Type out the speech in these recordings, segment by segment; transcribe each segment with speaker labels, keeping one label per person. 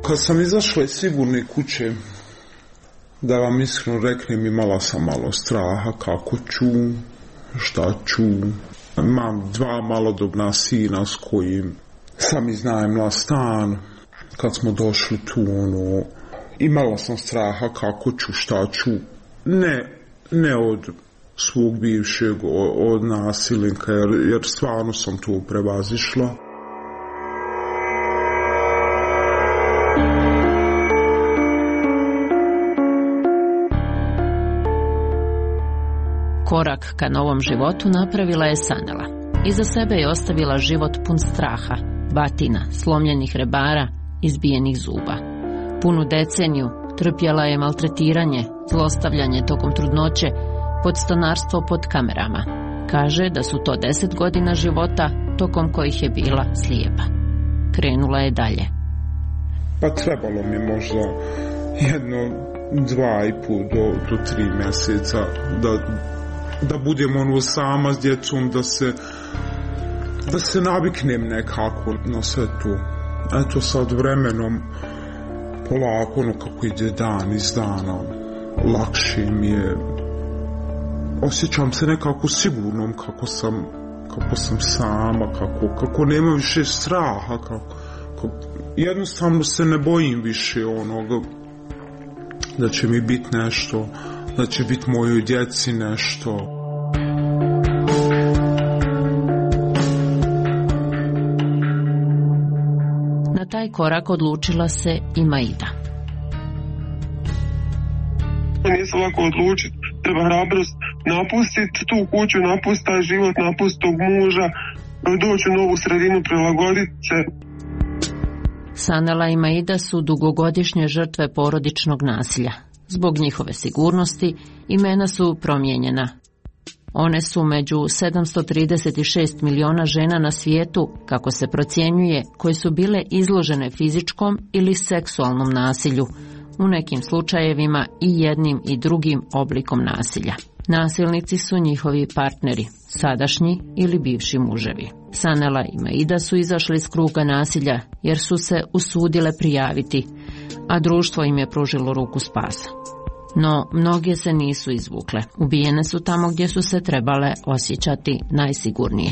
Speaker 1: Kad sam izašla iz sigurne kuće, da vam iskreno reknem, imala sam malo straha kako ću, šta ću. Imam 2 malodobna sina s kojim sam iznajmila stan. Kad smo došli tu, imala sam straha kako ću, šta ću. Ne od svog bivšeg, od nasilnika, jer stvarno sam tu prevazišla.
Speaker 2: Korak ka novom životu napravila je Sanela. Iza sebe je ostavila život pun straha, batina, slomljenih rebara, izbijenih zuba. Punu deceniju trpjela je maltretiranje, zlostavljanje tokom trudnoće, podstanarstvo pod kamerama. Kaže da su to 10 godina života tokom kojih je bila slijepa. Krenula je dalje.
Speaker 1: Pa trebalo mi možda 2,5 do 3 mjeseca da budem sama s djecom, da se naviknem nekako na sve to. Eto sad vremenom polako, kako ide dan iz dana, lakše mi je. Osjećam se nekako sigurnom kako sam sama, kako nema više straha, jednostavno se ne bojim više onoga da će mi biti nešto, da će biti mojoj djeci nešto.
Speaker 2: Na taj korak odlučila se i Maida.
Speaker 3: Nije se lako odlučiti, treba hrabrost napustiti tu kuću, napustiti taj život, napustiti tog muža, doći u novu sredinu, prilagoditi se.
Speaker 2: Sanela i Maida su dugogodišnje žrtve porodičnog nasilja. Zbog njihove sigurnosti imena su promijenjena. One su među 736 miliona žena na svijetu, kako se procjenjuje, koje su bile izložene fizičkom ili seksualnom nasilju, u nekim slučajevima i jednim i drugim oblikom nasilja. Nasilnici su njihovi partneri, sadašnji ili bivši muževi. Sanela i Maida su izašli iz kruga nasilja jer su se usudile prijaviti, a društvo im je pružilo ruku spasa. No, mnoge se nisu izvukle. Ubijene su tamo gdje su se trebale osjećati najsigurnije.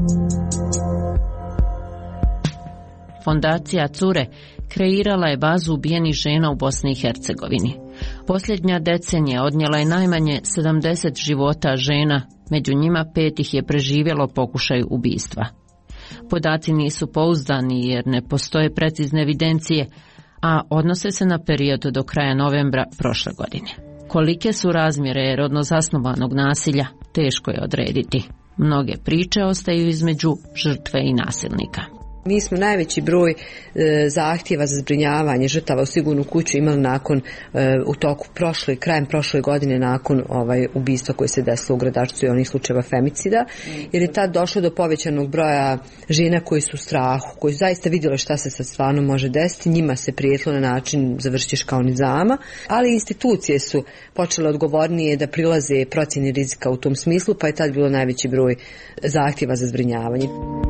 Speaker 2: Fondacija Cure kreirala je bazu ubijenih žena u Bosni i Hercegovini. Posljednja decenija odnijela je najmanje 70 života žena, među njima 5 ih je preživjelo pokušaj ubistva. Podaci nisu pouzdani jer ne postoje precizne evidencije, a odnose se na period do kraja novembra prošle godine. Kolike su razmjere rodno zasnovanog nasilja, teško je odrediti. Mnoge priče ostaju između žrtve i nasilnika.
Speaker 4: Mi smo najveći broj zahtjeva za zbrinjavanje žrtava u sigurnu kuću imali u toku krajem prošle godine nakon ubistva koje se desilo u Gradačcu i onih slučajeva femicida, jer je tad došlo do povećanog broja žena koji su u strahu, koji su zaista vidjeli šta se sad stvarno može desiti, njima se prijetilo na način završiš kao nizama, ali institucije su počele odgovornije da prilaze procjeni rizika u tom smislu, pa je tad bilo najveći broj zahtjeva za zbrinjavanje.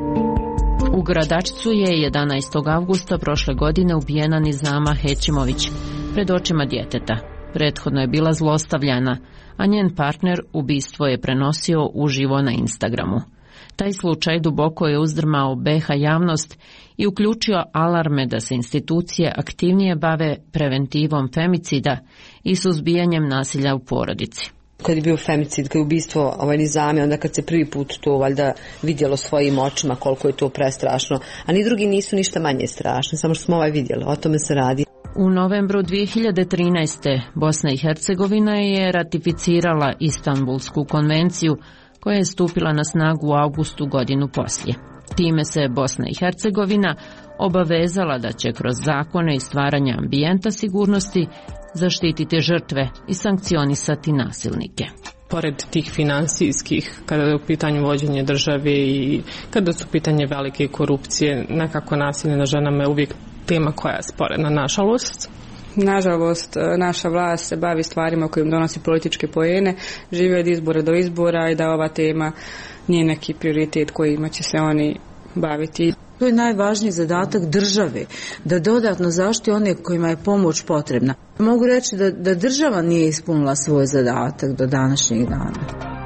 Speaker 2: U Gradačcu je 11. avgusta prošle godine ubijena Nizama Hećimović pred očima djeteta. Prethodno je bila zlostavljana, a njen partner ubistvo je prenosio uživo na Instagramu. Taj slučaj duboko je uzdrmao BiH javnost i uključio alarme da se institucije aktivnije bave preventivom femicida i suzbijanjem nasilja u porodici.
Speaker 4: Kad je bio femicid, kad je ubistvo Nizame, onda kad se prvi put to valjda vidjelo svojim očima koliko je to prestrašno, a ni drugi nisu ništa manje strašni, samo što smo vidjeli, o tome se radi.
Speaker 2: U novembru 2013. Bosna i Hercegovina je ratificirala Istanbulsku konvenciju koja je stupila na snagu u avgustu godinu poslije. Time se Bosna i Hercegovina obavezala da će kroz zakone i stvaranje ambijenta sigurnosti zaštititi žrtve i sankcionisati nasilnike.
Speaker 5: Pored tih finansijskih, kada je u pitanju vođenje države i kada su pitanje velike korupcije, nekako nasilje na ženama je uvijek tema koja je sporedna, nažalost.
Speaker 6: Nažalost, naša vlast se bavi stvarima kojim donosi političke poene, žive od izbora do izbora i da ova tema nije neki prioritet kojima će se oni baviti.
Speaker 7: To je najvažniji zadatak države, da dodatno zaštiti one kojima je pomoć potrebna. Mogu reći da država nije ispunila svoj zadatak do današnjeg dana.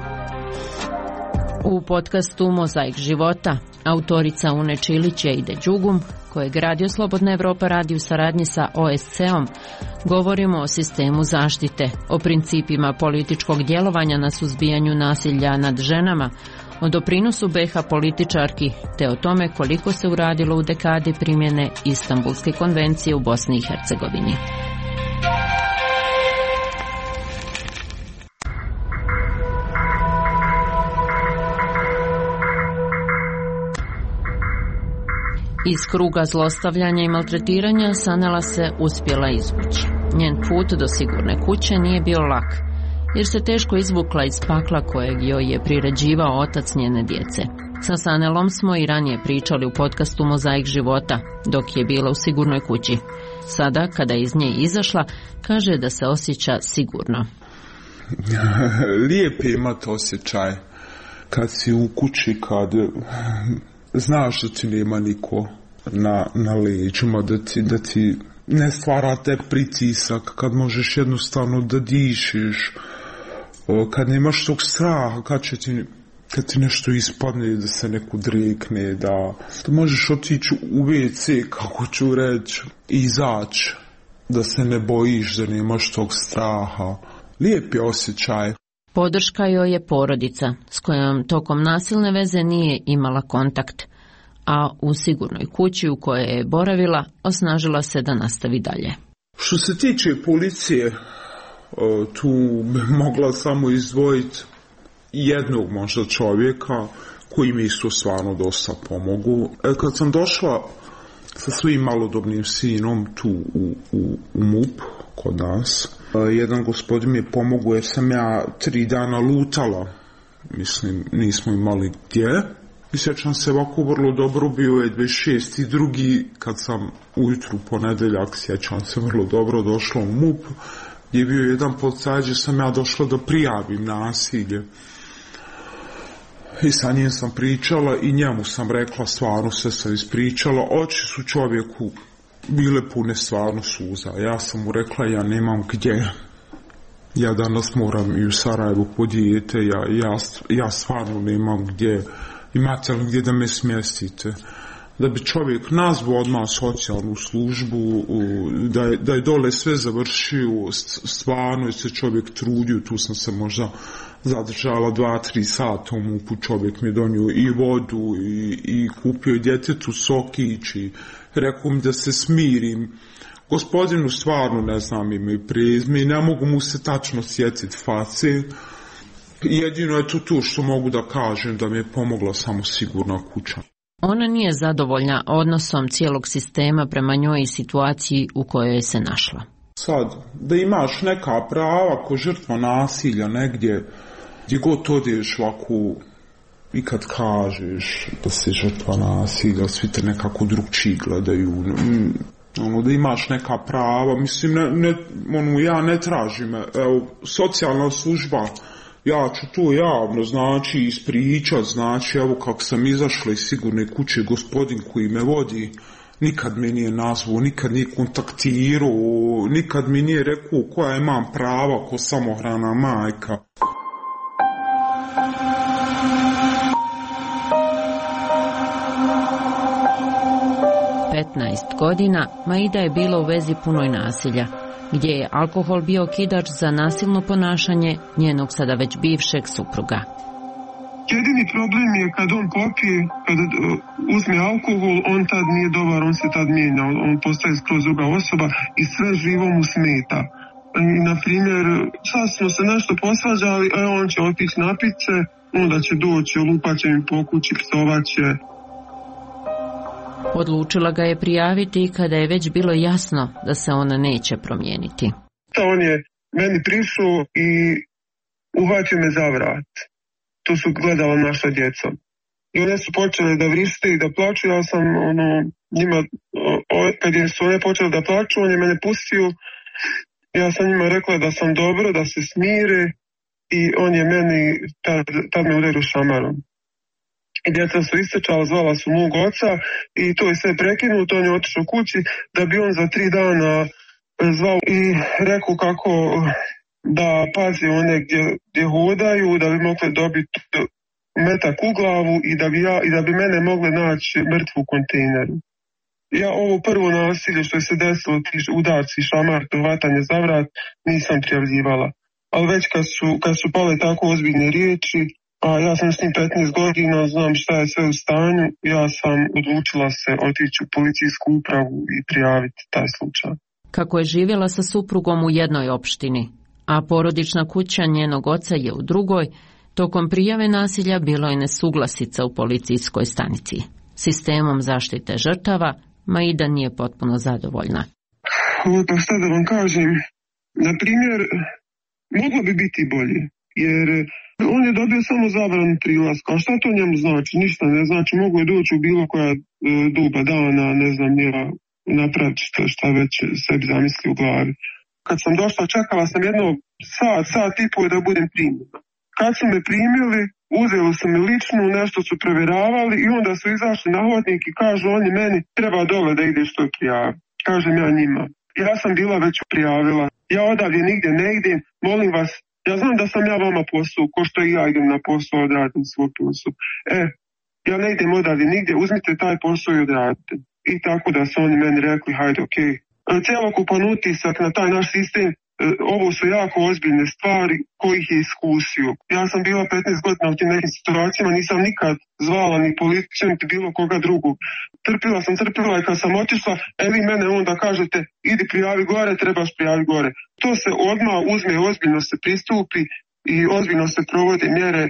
Speaker 2: U podcastu Mozaik života autorica Une Čilić i Ide Đugum, kojeg Radio Slobodna Evropa radi u saradnji sa OSCE-om, govorimo o sistemu zaštite, o principima političkog djelovanja na suzbijanju nasilja nad ženama, o doprinosu BiH političarki, te o tome koliko se uradilo u dekadi primjene Istanbulske konvencije u Bosni i Hercegovini. Iz kruga zlostavljanja i maltretiranja Sanela se uspjela izvući. Njen put do sigurne kuće nije bio lak, jer se teško izvukla iz pakla kojeg joj je priređivao otac njene djece. Sa Sanelom smo i ranije pričali u podcastu Mozaik života, dok je bila u sigurnoj kući. Sada, kada je iz nje izašla, kaže da se osjeća sigurno.
Speaker 1: Lijep je imati osjećaj kad si u kući, kad znaš da ti nema niko na leđima, da ti ne stvara te pritisak, kad možeš jednostavno da dišiš, kad nemaš tog straha, kad ti nešto ispadne, da se neko drekne, da možeš otići u WC, kako ću reći, izaći, da se ne bojiš, da nemaš tog straha. Lijep je osjećaj.
Speaker 2: Podrška joj je porodica, s kojom tokom nasilne veze nije imala kontakt, a u sigurnoj kući u kojoj je boravila osnažila se da nastavi dalje.
Speaker 1: Što se tiče policije, tu bi mogla samo izdvojiti jednog možda čovjeka koji mi isto stvarno dosta pomogu. Kad sam došla sa svojim malodobnim sinom tu u MUP kod nas, jedan gospodin mi je pomogao jer sam ja 3 dana lutala. Mislim, nismo imali gdje. I sjećam se ovako vrlo dobro, bio je 26.2. kad sam ujutru ponedeljak, sjećam se vrlo dobro, došla u MUP, gdje je bio jedan policajac, gdje sam ja došla da prijavim nasilje. I sa njim sam pričala i njemu sam rekla, stvarno se sam ispričala, oči su čovjeku bile pune stvarno suza. Ja sam mu rekla, ja nemam gdje. Ja danas moram i u Sarajevu po dijete, ja stvarno nemam gdje. Imate li gdje da me smjestite? Da bi čovjek nazvao odmah socijalnu službu, da je dole sve završio, stvarno je se čovjek trudio, tu sam se možda zadržala 2-3 sata u MUP-u, čovjek mi je donio i vodu i kupio djetetu sokić i rekao mi da se smirim. Gospodinu stvarno ne znam ime i prezime i ne mogu mu se tačno sjetiti face. Jedino je to što mogu da kažem, da mi je pomogla samo sigurna kuća.
Speaker 2: Ona nije zadovoljna odnosom cijelog sistema prema njoj i situaciji u kojoj je se našla.
Speaker 1: Sad, da imaš neka prava ko žrtva nasilja negdje, gdje god odeš ovako i kad kažeš da si žrtva nasilja, svi te nekako drugčiji gledaju. Da imaš neka prava, mislim, ja ne tražim, evo, socijalna služba, ja ću to javno, znači, ispričat, znači, evo kako sam izašla iz sigurne kuće, gospodin koji me vodi, nikad me nije nazvao, nikad nije kontaktirao, nikad mi nije rekao koja imam prava ko samohrana majka.
Speaker 2: Godina Maida je bila u vezi punoj nasilja, gdje je alkohol bio okidač za nasilno ponašanje njenog sada već bivšeg supruga.
Speaker 3: Jedini problem je kad on popije, kad uzme alkohol, on tad nije dobar, on se tad mijenja, on postaje skroz druga osoba i sve živo mu smeta. Na primjer, sad smo se nešto posvađali, on će otići napit se, onda će doći, lupat će mi po kući, psovat će.
Speaker 2: Odlučila ga je prijaviti kada je već bilo jasno da se ona neće promijeniti.
Speaker 3: On je meni prišao i uhvatio me za vrat. To su gledala naša djeca. I one su počele da vrište i da plaču. Ja sam njima, kad su one počele da plaču, on je mene pustio. Ja sam njima rekla da sam dobro, da se smire i on je meni tad me udario šamarom. I djeca su istrčala, zvala su mog oca i to je sve prekinuto, on je otišao kući da bi on za 3 dana zvao i rekao kako da pazi one gdje hodaju, da bi mogli dobiti metak u glavu i da bi mene mogli naći mrtvu u kontejneru. Ja ovo prvo nasilje što je se desilo, ti udarci, šamar, hvatanje za vrat, nisam prijavljivala. Ali već kad su pale tako ozbiljne riječi, a ja sam s njim 15 godina, znam šta je sve u stanju, ja sam odlučila se otići u policijsku upravu i prijaviti taj slučaj.
Speaker 2: Kako je živjela sa suprugom u jednoj opštini, a porodična kuća njenog oca je u drugoj, tokom prijave nasilja bilo je nesuglasica u policijskoj stanici. Sistemom zaštite žrtava Maida nije potpuno zadovoljna.
Speaker 3: Pa šta da vam kažem, na primjer, moglo bi biti bolje, jer on je dobio samo zabranu prilaska, a šta to njemu znači? Ništa ne znači, mogu je doći u bilo koja doba dana, ne znam, njega napraviti šta već sebi zamisli u glavi. Kad sam došla, čekala sam jedno sat i pol da budem primljena. Kad su me primili, uzeli su me ličnu, nešto su provjeravali i onda su izašli na hodnik i kažu oni meni treba dole da ideš to prijavi. Kažem ja njima. Ja sam bila već prijavila. Ja odavdje nigdje ne idem, molim vas, ja znam da sam ja vama posao, ko što i ja idem na posao, odradim svoj posao. Ja ne idem odavdje nigdje, uzmite taj posao i odradite. I tako da su oni meni rekli, hajde, okej. Cjelokupan utisak na taj naš sistem, ovo su jako ozbiljne stvari kojih je iskusio. Ja sam bila 15 godina u tim nekim situacijama, nisam nikad zvala ni policiju, ni bilo koga drugog. Trpila i kad sam otišla, vi mene onda kažete, idi prijavi gore, trebaš prijavi gore. To se odmah uzme, ozbiljno se pristupi i ozbiljno se provode mjere.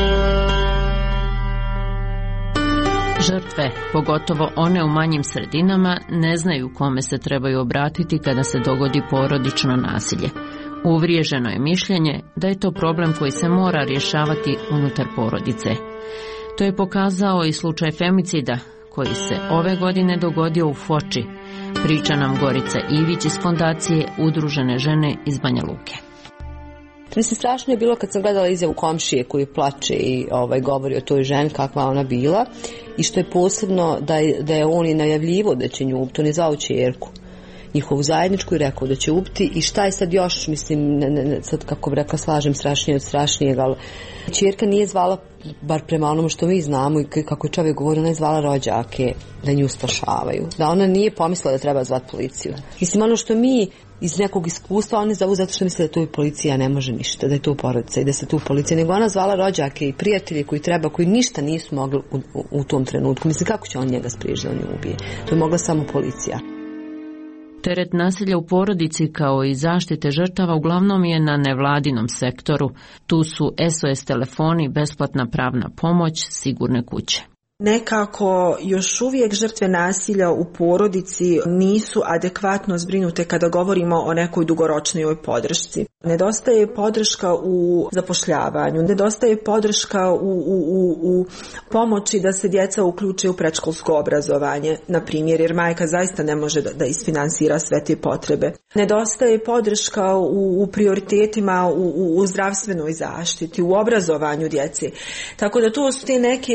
Speaker 2: Žrtve, pogotovo one u manjim sredinama, ne znaju kome se trebaju obratiti kada se dogodi porodično nasilje. Uvriježeno je mišljenje da je to problem koji se mora rješavati unutar porodice. To je pokazao i slučaj femicida koji se ove godine dogodio u Foči, priča nam Gorica Ivić iz fondacije Udružene žene iz Banja Luke.
Speaker 4: Mislim, strašno je bilo kad sam gledala izjavu komšije koji plače i govori o toj ženi kakva ona bila i što je posebno da je on i najavljivo da će nju ubiti, on je zvao ćerku njihovu zajedničku i rekao da će ubiti i šta je sad još, mislim, sad kako bi rekla slažem strašnije od strašnijeg, ali ćerka nije zvala, bar prema onome što mi znamo i kako je čovjek govorio, ona je zvala rođake da nju spašavaju, da ona nije pomislila da treba zvati policiju. Mislim, ono što mi iz nekog iskustva, oni zovu zato što misle da tu policija ne može ništa, da je tu porodica i da se tu policija, nego ona zvala rođake i prijatelje koji ništa nisu mogli u tom trenutku. Mislim, kako će on njega spriječiti da on nju ubije? To je mogla samo policija.
Speaker 2: Teret nasilja u porodici kao i zaštite žrtava uglavnom je na nevladinom sektoru. Tu su SOS telefoni, besplatna pravna pomoć, sigurne kuće.
Speaker 8: Nekako još uvijek žrtve nasilja u porodici nisu adekvatno zbrinute kada govorimo o nekoj dugoročnoj podršci. Nedostaje podrška u zapošljavanju, nedostaje podrška u pomoći da se djeca uključe u predškolsko obrazovanje, na primjer, jer majka zaista ne može da isfinansira sve te potrebe. Nedostaje podrška u prioritetima u zdravstvenoj zaštiti, u obrazovanju djece. Tako da to su te neke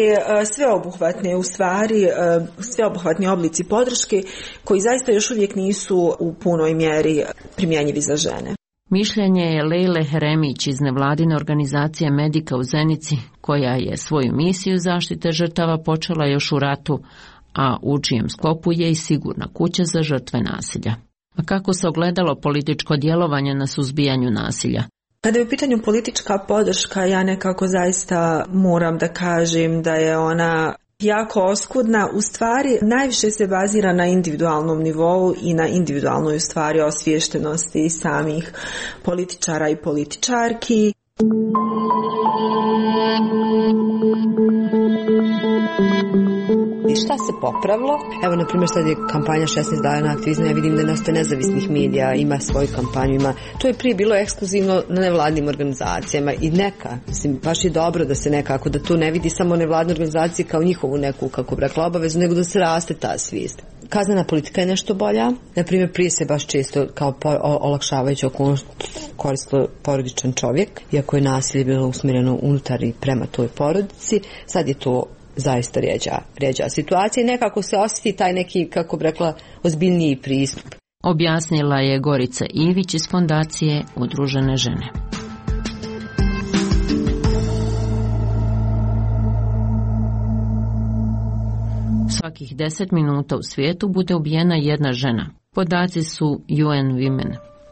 Speaker 8: sveobuhvatni oblici podrške koji zaista još uvijek nisu u punoj mjeri primjenjivi za žene.
Speaker 2: Mišljenje je Lejle Heremić iz nevladine organizacije Medika u Zenici, koja je svoju misiju zaštite žrtava počela još u ratu, a u čijem sklopu je i sigurna kuća za žrtve nasilja. A kako se ogledalo političko djelovanje na suzbijanju nasilja?
Speaker 8: Kada je u pitanju politička podrška, ja nekako zaista moram da kažem da je ona jako oskudna. U stvari najviše se bazira na individualnom nivou i na individualnoj u stvari osviještenosti samih političara i političarki.
Speaker 4: I šta se popravilo? Evo, na primjer, sad je kampanja 16 dana aktivizma, ja vidim da nastaje nezavisnih medija, ima svoju kampanju, ima. To je prije bilo ekskluzivno na nevladnim organizacijama i mislim, baš je dobro da se nekako, da to ne vidi samo nevladne organizacije kao njihovu neku, kako bi rekla, obavezu, nego da se raste ta svijest. Kaznena politika je nešto bolja. Na primjer, prije se baš često kao olakšavajući okolnost koristilo porodičan čovjek, iako je nasilje bilo usmjereno unutar i prema toj porodici. Sad je to zaista rjeđa situacija i nekako se osjeti taj neki, kako bi rekla, ozbiljniji pristup.
Speaker 2: Objasnila je Gorica Ivić iz Fondacije Udružene žene. Svakih 10 minuta u svijetu bude ubijena jedna žena. Podaci su UN Women.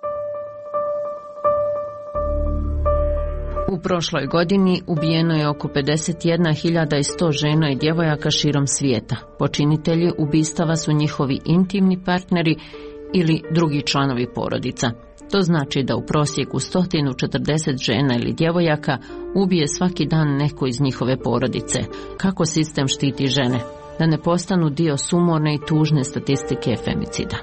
Speaker 2: U prošloj godini ubijeno je oko 51.100 žena i djevojaka širom svijeta. Počinitelji ubistava su njihovi intimni partneri ili drugi članovi porodica. To znači da u prosjeku 140 žena ili djevojaka ubije svaki dan neko iz njihove porodice. Kako sistem štiti žene? Da ne postanu dio sumorne i tužne statistike femicida.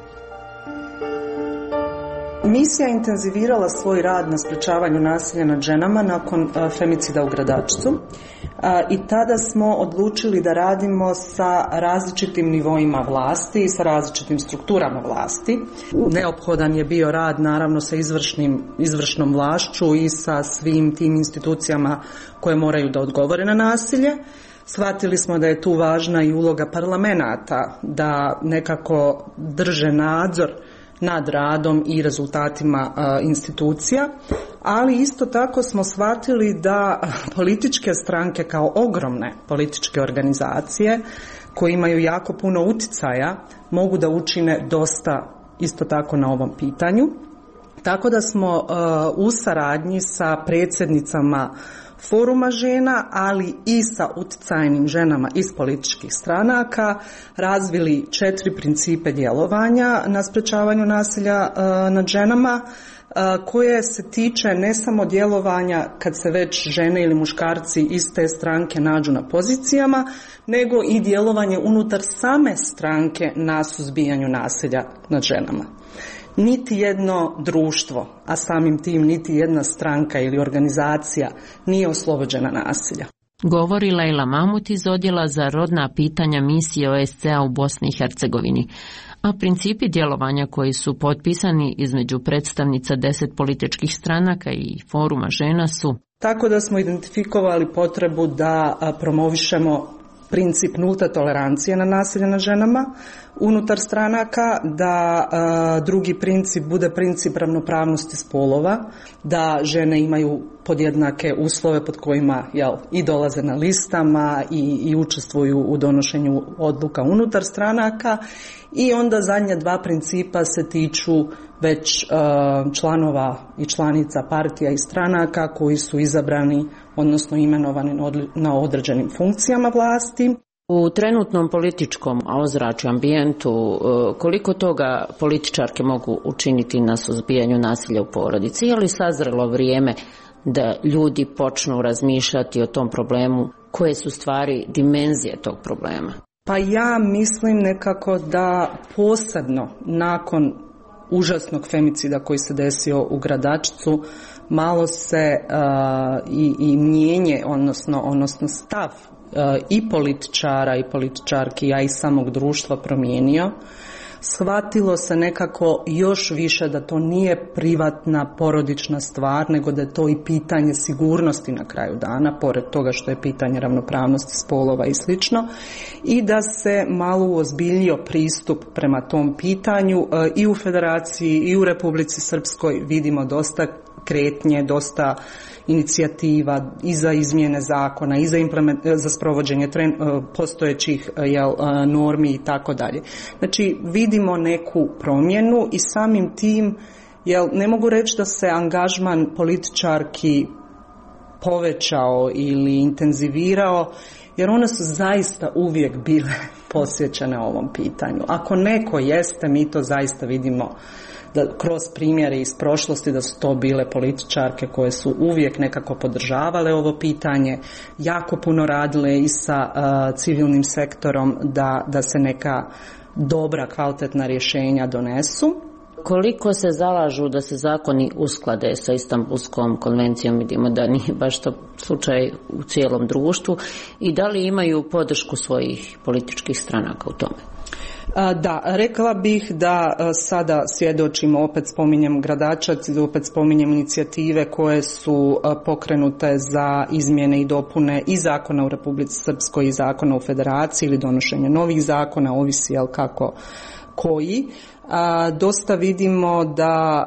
Speaker 9: Misija je intenzivirala svoj rad na sprečavanju nasilja nad ženama nakon femicida u Gradačcu i tada smo odlučili da radimo sa različitim nivoima vlasti i sa različitim strukturama vlasti. Neophodan je bio rad naravno sa izvršnom vlašću i sa svim tim institucijama koje moraju da odgovore na nasilje. Shvatili smo da je tu važna i uloga parlamenata da nekako drže nadzor nad radom i rezultatima institucija, ali isto tako smo shvatili da političke stranke kao ogromne političke organizacije koje imaju jako puno uticaja mogu da učine dosta isto tako na ovom pitanju. Tako da smo u saradnji sa predsjednicama Foruma žena, ali i sa uticajnim ženama iz političkih stranaka razvili 4 principe djelovanja na sprečavanju nasilja nad ženama, koje se tiče ne samo djelovanja kad se već žene ili muškarci iz te stranke nađu na pozicijama, nego i djelovanje unutar same stranke na suzbijanju nasilja nad ženama. Niti jedno društvo, a samim tim niti jedna stranka ili organizacija nije oslobođena nasilja.
Speaker 2: Govori Lejla Mamut iz Odjela za rodna pitanja misije OSCE-a u Bosni i Hercegovini. A principi djelovanja koji su potpisani između predstavnica 10 političkih stranaka i Foruma žena su:
Speaker 9: tako da smo identifikovali potrebu da promovišemo princip nulte tolerancije na nasilje nad ženama unutar stranaka, da drugi princip bude princip ravnopravnosti spolova, da žene imaju podjednake uslove pod kojima i dolaze na listama i učestvuju u donošenju odluka unutar stranaka. I onda zadnja 2 principa se tiču već članova i članica partija i stranaka koji su izabrani, odnosno imenovani na određenim funkcijama vlasti.
Speaker 2: U trenutnom političkom ozračju, ambijentu, koliko toga političarke mogu učiniti na suzbijanju nasilja u porodici? Je li sazrelo vrijeme da ljudi počnu razmišljati o tom problemu? Koje su stvari dimenzije tog problema?
Speaker 9: Pa ja mislim nekako da posebno nakon užasnog femicida koji se desio u Gradačcu malo se i mijenje, odnosno stav i političara i političarki, a i samog društva promijenio. Shvatilo se nekako još više da to nije privatna porodična stvar, nego da je to i pitanje sigurnosti na kraju dana, pored toga što je pitanje ravnopravnosti spolova i slično, i da se malo uozbiljio pristup prema tom pitanju. I u Federaciji i u Republici Srpskoj vidimo dosta kretnje, dosta inicijativa i za izmjene zakona i za sprovođenje postojećih normi i tako dalje. Znači vidimo neku promjenu i samim tim ne mogu reći da se angažman političarki povećao ili intenzivirao, jer one su zaista uvijek bile posvećene ovom pitanju. Ako neko jeste, mi to zaista vidimo da kroz primjere iz prošlosti da su to bile političarke koje su uvijek nekako podržavale ovo pitanje, jako puno radile i sa civilnim sektorom da se neka dobra, kvalitetna rješenja donesu.
Speaker 2: Koliko se zalažu da se zakoni usklade sa Istanbulskom konvencijom? Vidimo da nije baš to slučaj u cijelom društvu. I da li imaju podršku svojih političkih stranaka u tome?
Speaker 9: Da, rekla bih da sada svjedočimo, opet spominjem Gradačac, opet spominjem inicijative koje su pokrenute za izmjene i dopune i zakona u Republici Srpskoj i zakona u Federaciji ili donošenje novih zakona, ovisi jel kako koji. Dosta vidimo da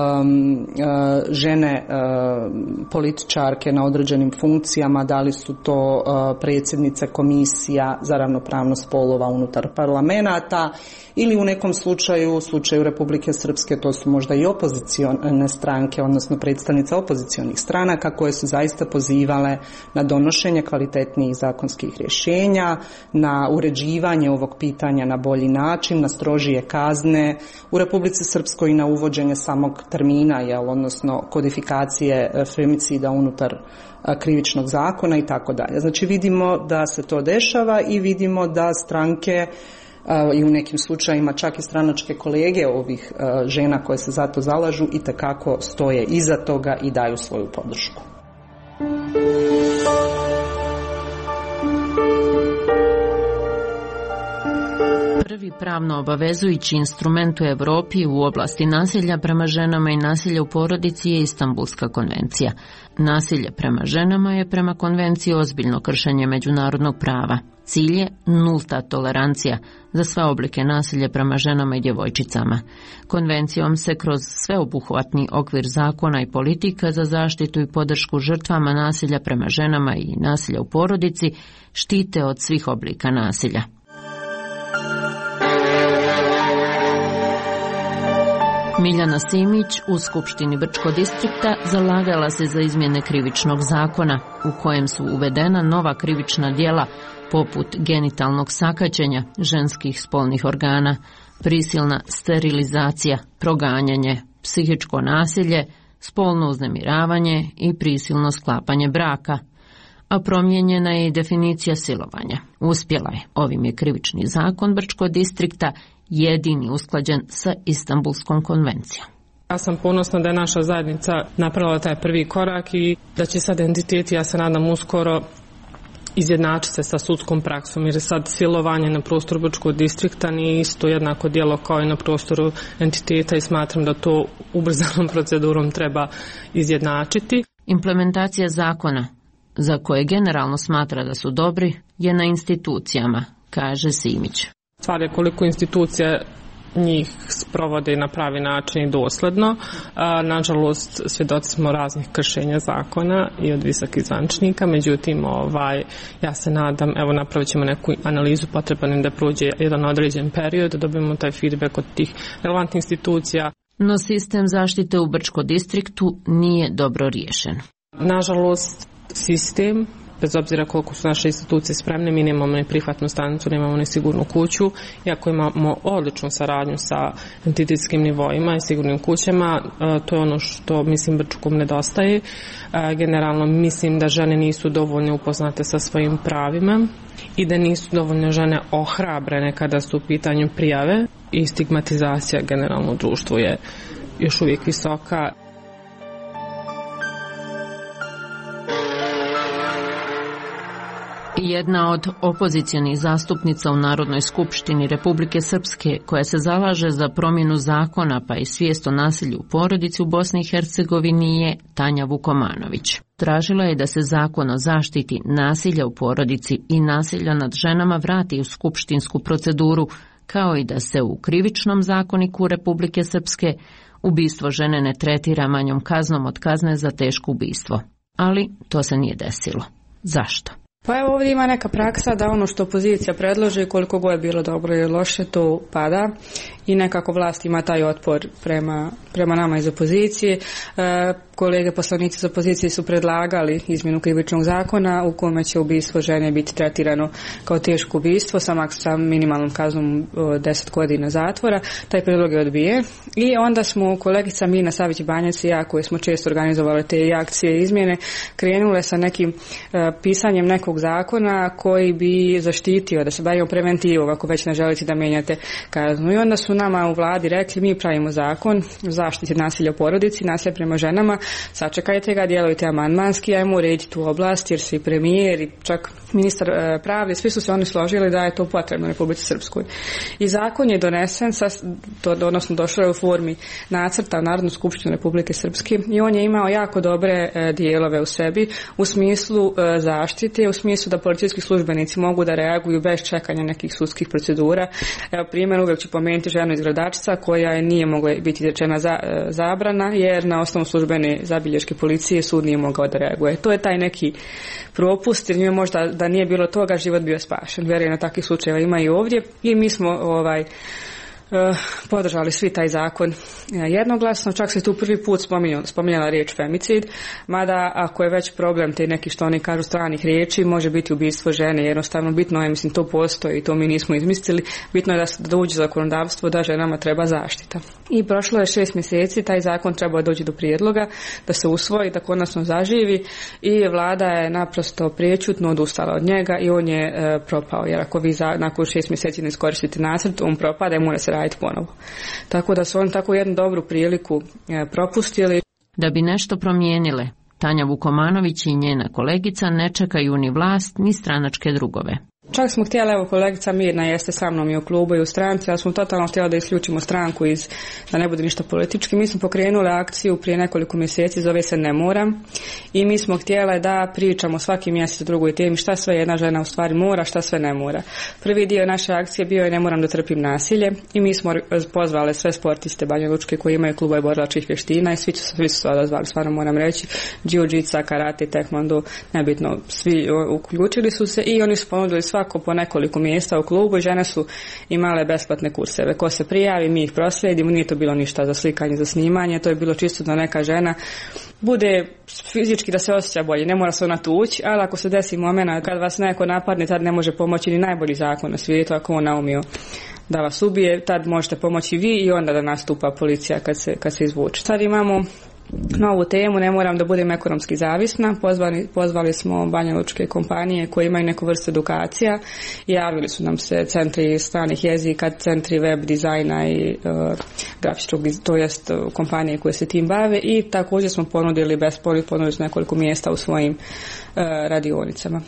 Speaker 9: žene političarke na određenim funkcijama, da li su to predsjednice komisija za ravnopravnost spolova unutar parlamenata ili u nekom slučaju Republike Srpske, to su možda i opozicione stranke, odnosno predstavnice opozicionih stranaka koje su zaista pozivale na donošenje kvalitetnijih zakonskih rješenja, na uređivanje ovog pitanja na bolji način, na strožije kazne u Republici Srpskoj i na uvođenje samog termina, odnosno kodifikacije femicida unutar krivičnog zakona i tako dalje. Znači vidimo da se to dešava i vidimo da stranke i u nekim slučajima čak i stranačke kolege ovih žena koje se za to zalažu itekako stoje iza toga i daju svoju podršku.
Speaker 2: Prvi pravno obavezujući instrument u Europi u oblasti nasilja prema ženama i nasilja u porodici je Istanbulska konvencija. Nasilje prema ženama je prema konvenciji ozbiljno kršenje međunarodnog prava. Cilj je nulta tolerancija za sve oblike nasilja prema ženama i djevojčicama. Konvencijom se kroz sveobuhvatni okvir zakona i politika za zaštitu i podršku žrtvama nasilja prema ženama i nasilja u porodici štite od svih oblika nasilja. Miljana Simić u Skupštini Brčkog distrikta zalagala se za izmjene krivičnog zakona u kojem su uvedena nova krivična djela poput genitalnog sakaćenja ženskih spolnih organa, prisilna sterilizacija, proganjanje, psihičko nasilje, spolno uznemiravanje i prisilno sklapanje braka, a promijenjena je i definicija silovanja. Uspjela je. Ovim je krivični zakon Brčkog distrikta jedini usklađen sa Istanbulskom konvencijom.
Speaker 5: Ja sam ponosna da je naša zajednica napravila taj prvi korak i da će sad entiteti, ja se nadam uskoro, izjednačiti se sa sudskom praksom, jer je sad silovanje na prostoru Brčkog distrikta nije isto jednako djelo kao i na prostoru entiteta i smatram da to ubrzanom procedurom treba izjednačiti.
Speaker 2: Implementacija zakona, za koje generalno smatra da su dobri, je na institucijama, kaže Simić.
Speaker 5: Stvar je koliko institucija njih sprovode na pravi način i dosledno. Nažalost, svjedoci smo raznih kršenja zakona i od visokih zvaničnika, međutim, ja se nadam, napravit ćemo neku analizu, potreban da prođe jedan određen period, da dobijemo taj feedback od tih relevantnih institucija.
Speaker 2: No sistem zaštite u Brčkom distriktu nije dobro riješen.
Speaker 5: Nažalost, sistem, bez obzira koliko su naše institucije spremne, mi nemamo ni prihvatnu stanicu, nemamo ni sigurnu kuću, iako imamo odličnu saradnju sa entitetskim nivoima i sigurnim kućama, to je ono što mislim Brčkom nedostaje. Generalno mislim da žene nisu dovoljno upoznate sa svojim pravima i da nisu dovoljno žene ohrabrene kada su u pitanju prijave i stigmatizacija generalno u društvu je još uvijek visoka.
Speaker 2: Jedna od opozicionih zastupnica u Narodnoj skupštini Republike Srpske, koja se zalaže za promjenu zakona pa i svijest o nasilju u porodici u Bosni i Hercegovini, je Tanja Vukomanović. Tražila je da se zakon o zaštiti nasilja u porodici i nasilja nad ženama vrati u skupštinsku proceduru, kao i da se u krivičnom zakoniku Republike Srpske ubistvo žene ne tretira manjom kaznom od kazne za teško ubistvo. Ali to se nije desilo. Zašto?
Speaker 6: Pa evo, ovdje ima neka praksa da ono što opozicija predloži, koliko god je bilo dobro ili loše, to pada i nekako vlast ima taj otpor prema nama iz opozicije. Kolege poslanici iz opozicije su predlagali izmjenu krivičnog zakona u kome će ubistvo žene biti tretirano kao teško ubistvo sa minimalnom kaznom 10 godina zatvora. Taj prijedlog je odbijen i onda smo kolegica Mina Savić-Banjac i ja, koji smo često organizovali te akcije i izmjene, krenule sa nekim pisanjem nekog nekog zakona koji bi zaštitio, da se bavimo preventivom ako već ne želite da mijenjate kaznu. I onda su nama u vladi rekli mi pravimo zakon o zaštiti nasilja u porodici, nasilja prema ženama, sačekajte ga, djelujte amandmanski, ajmo urediti tu oblast jer svi premijer i čak ministar pravde, svi su se oni složili da je to potrebno u Republici Srpskoj. I zakon je donesen, odnosno došao je u formi nacrta u Narodnu skupštinu Republike Srpske i on je imao jako dobre dijelove u sebi u smislu zaštite, u smislu da policijski službenici mogu da reaguju bez čekanja nekih sudskih procedura. Evo primjer, uvijek ću pomenuti ženu iz Gradačca koja je nije mogla biti izrečena zabrana jer na osnovu službene zabilješke policije sud nije mogao da reaguje. To je taj neki propust jer možda da nije bilo toga život bio spašen. Vjerujem na takvih slučajeva ima i ovdje i mi smo podržali svi taj zakon jednoglasno, čak se tu prvi put spominjala riječ femicid, mada ako je već problem te neki što oni kažu stranih riječi, može biti ubistvo žene, jednostavno bitno je, mislim to postoji i to mi nismo izmislili, bitno je da uđe zakonodavstvo da ženama treba zaštita. I prošlo je 6 mjeseci, taj zakon treba doći do prijedloga, da se usvoji, da konačno zaživi i vlada je naprosto priječutno odustala od njega i on je propao, jer ako vi nakon 6 mjeseci ne iskoristite nacrt, on propada i mora se raditi ponovo. Tako da su oni tako jednu dobru priliku propustili.
Speaker 2: Da bi nešto promijenile, Tanja Vukomanović i njena kolegica ne čekaju ni vlast ni stranačke drugove.
Speaker 6: Čak smo htjeli, evo kolegica Mirna jeste sa mnom i u klubu i u stranci, ali smo totalno htjeli da isključimo stranku da ne bude ništa politički. Mi smo pokrenuli akciju prije nekoliko mjeseci, zove se Ne moram, i mi smo htjeli da pričamo svaki mjesec o drugoj temi šta sve jedna žena u stvari mora, šta sve ne mora. Prvi dio naše akcije bio je Ne moram da trpim nasilje i mi smo pozvali sve sportiste banjalučke koji imaju klubove borilačkih vještina i svi su se odazvali, stvarno moram reći, jiu-jitsu, karate, taekwondo, nebitno, svi uključili su se i oni su ponudili svako po nekoliko mjesta u klubu i žene su imale besplatne kurseve. Ko se prijavi, mi ih proslijedimo, nije to bilo ništa za slikanje, za snimanje, to je bilo čisto da neka žena bude fizički da se osjeća bolje, ne mora se ona tući, ali ako se desi moment kad vas neko napadne, tad ne može pomoći ni najbolji zakon na svijetu, ako on naumio da vas ubije, tad možete pomoći vi i onda da nastupa policija kad se izvuče. Sad imamo novu temu, ne moram da budem ekonomski zavisna. Pozvali smo banjalučke kompanije koje imaju neku vrstu edukacija i javili su nam se centri stranih jezika, centri web dizajna i grafičkog, to jest kompanije koje se tim bave, i također smo ponudili nekoliko mjesta u svojim radionicama.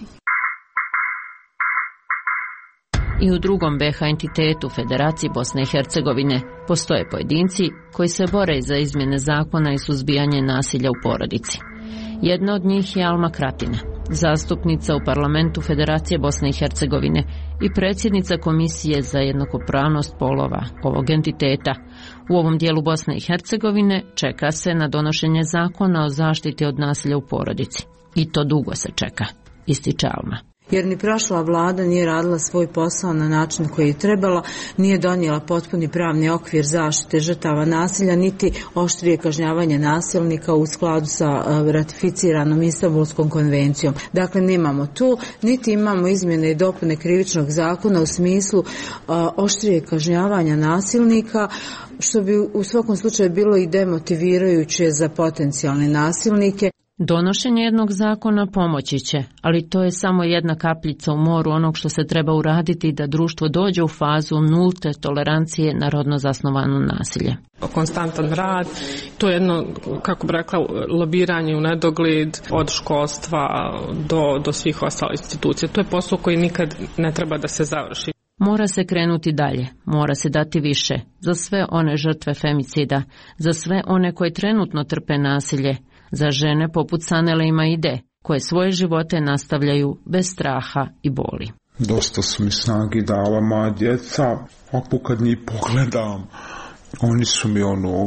Speaker 2: I u drugom BiH entitetu Federaciji Bosne i Hercegovine postoje pojedinci koji se bore za izmjene zakona i suzbijanje nasilja u porodici. Jedna od njih je Alma Kratina, zastupnica u parlamentu Federacije Bosne i Hercegovine i predsjednica Komisije za jednakopravnost polova ovog entiteta. U ovom dijelu Bosne i Hercegovine čeka se na donošenje zakona o zaštiti od nasilja u porodici. I to dugo se čeka, ističe Alma.
Speaker 7: Jer ni prošla vlada nije radila svoj posao na način koji je trebala, nije donijela potpuni pravni okvir zaštite žrtava nasilja, niti oštrije kažnjavanje nasilnika u skladu sa ratificiranom Istanbulskom konvencijom. Dakle, nemamo tu, niti imamo izmjene i dopune krivičnog zakona u smislu oštrije kažnjavanja nasilnika, što bi u svakom slučaju bilo i demotivirajuće za potencijalne nasilnike.
Speaker 2: Donošenje jednog zakona pomoći će, ali to je samo jedna kapljica u moru onog što se treba uraditi da društvo dođe u fazu nulte tolerancije na rodno zasnovano nasilje.
Speaker 5: Konstantan rad, to je jedno, kako bi rekla, lobiranje u nedogled od školstva do svih ostalih institucija. To je posao koji nikad ne treba da se završi.
Speaker 2: Mora se krenuti dalje, mora se dati više za sve one žrtve femicida, za sve one koje trenutno trpe nasilje, za žene poput Sanele i Maide, koje svoje živote nastavljaju bez straha i boli.
Speaker 1: Dosta su mi snagi dala moja djeca, ako kad njih pogledam, oni su mi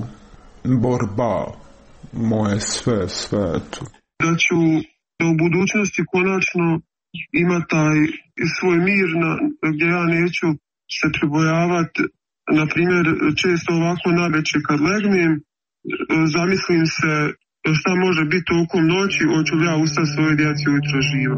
Speaker 1: borba, moje sve tu.
Speaker 3: Da ću u budućnosti konačno imati taj svoj mir gdje ja neću se pribojavati, na primjer, često ovako navečer kad legnem, zamislim se šta može biti tokom noći, hoću li ja ustati svoje djeci ujutro živo.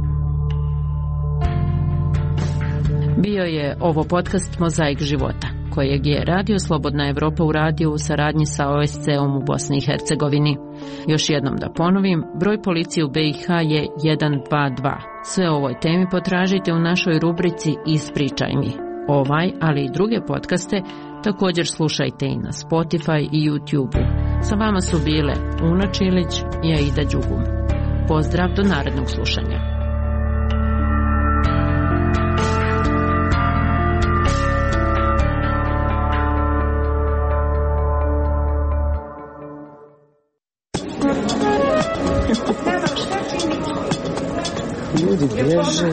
Speaker 2: Bio je ovo podcast Mozaik života, kojeg je Radio Slobodna Evropa uradio u saradnji sa OSCE-om u Bosni i Hercegovini. Još jednom da ponovim, broj policije u BiH je 122. Sve o ovoj temi potražite u našoj rubrici Ispričaj mi. Ovaj, ali i druge podcaste također slušajte i na Spotify i YouTube. Sa vama su bile Una Čilić i Aida Đugum. Pozdrav do narednog slušanja.
Speaker 10: Ljudi bježe.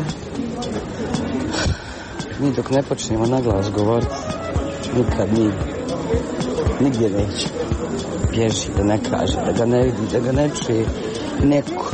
Speaker 10: Mi dok ne počnemo naglas govoriti, nikad nigdje neće. Bježi, da ne kaže, da ga ne vidi, da ga ne čuje neko.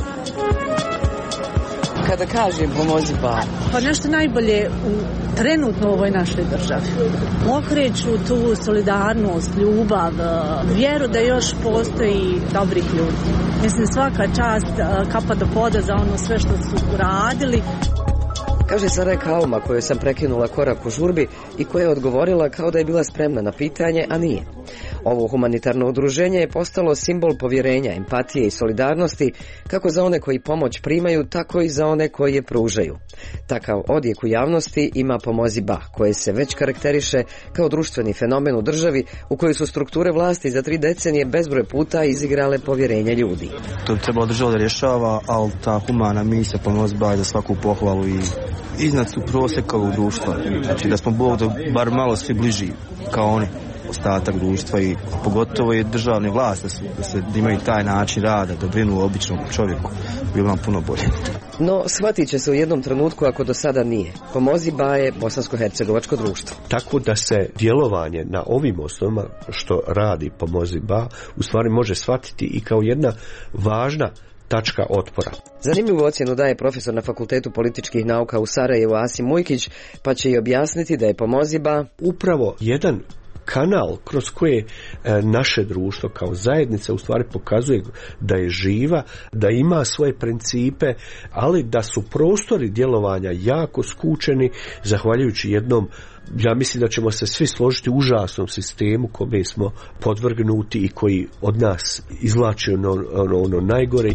Speaker 10: Kada kažem pomozi ba.
Speaker 11: Pa nešto najbolje trenutno u ovoj našoj državi. Okreću tu solidarnost, ljubav, vjeru da još postoji dobrih ljudi. Mislim, svaka čast, kapa do poda za ono sve što su uradili.
Speaker 10: Kaže Sarajka Alma, koju sam prekinula korak u žurbi i koja je odgovorila kao da je bila spremna na pitanje, a nije. Ovo humanitarno udruženje je postalo simbol povjerenja, empatije i solidarnosti kako za one koji pomoć primaju, tako i za one koji je pružaju. Takav odjek u javnosti ima Pomozi ba, koje se već karakteriše kao društveni fenomen u državi u kojoj su strukture vlasti za 3 decenije bezbroj puta izigrale povjerenje ljudi.
Speaker 12: To treba država da rješava, ali ta humana misija Pomozi ba je za svaku pohvalu i iznad su prosjeka ovog društva. Znači da smo bar malo svi bliži kao oni, ostatak društva, i pogotovo je državne vlasti da imaju taj način rada, da brinu o običnom čovjeku, bilo nam puno bolje.
Speaker 10: No, shvatit će se u jednom trenutku ako do sada nije. Pomozi ba je bosansko-hercegovačko društvo.
Speaker 13: Tako da se djelovanje na ovim osnovama što radi Pomozi ba u stvari može shvatiti i kao jedna važna tačka otpora.
Speaker 10: Zanimljivu ocjenu daje profesor na Fakultetu političkih nauka u Sarajevu Asim Mujkić, pa će i objasniti da je Pomozi ba
Speaker 13: upravo jedan kanal kroz koje naše društvo kao zajednica u stvari pokazuje da je živa, da ima svoje principe, ali da su prostori djelovanja jako skučeni zahvaljujući jednom, ja mislim da ćemo se svi složiti, užasnom sistemu kome smo podvrgnuti i koji od nas izvlači ono najgore.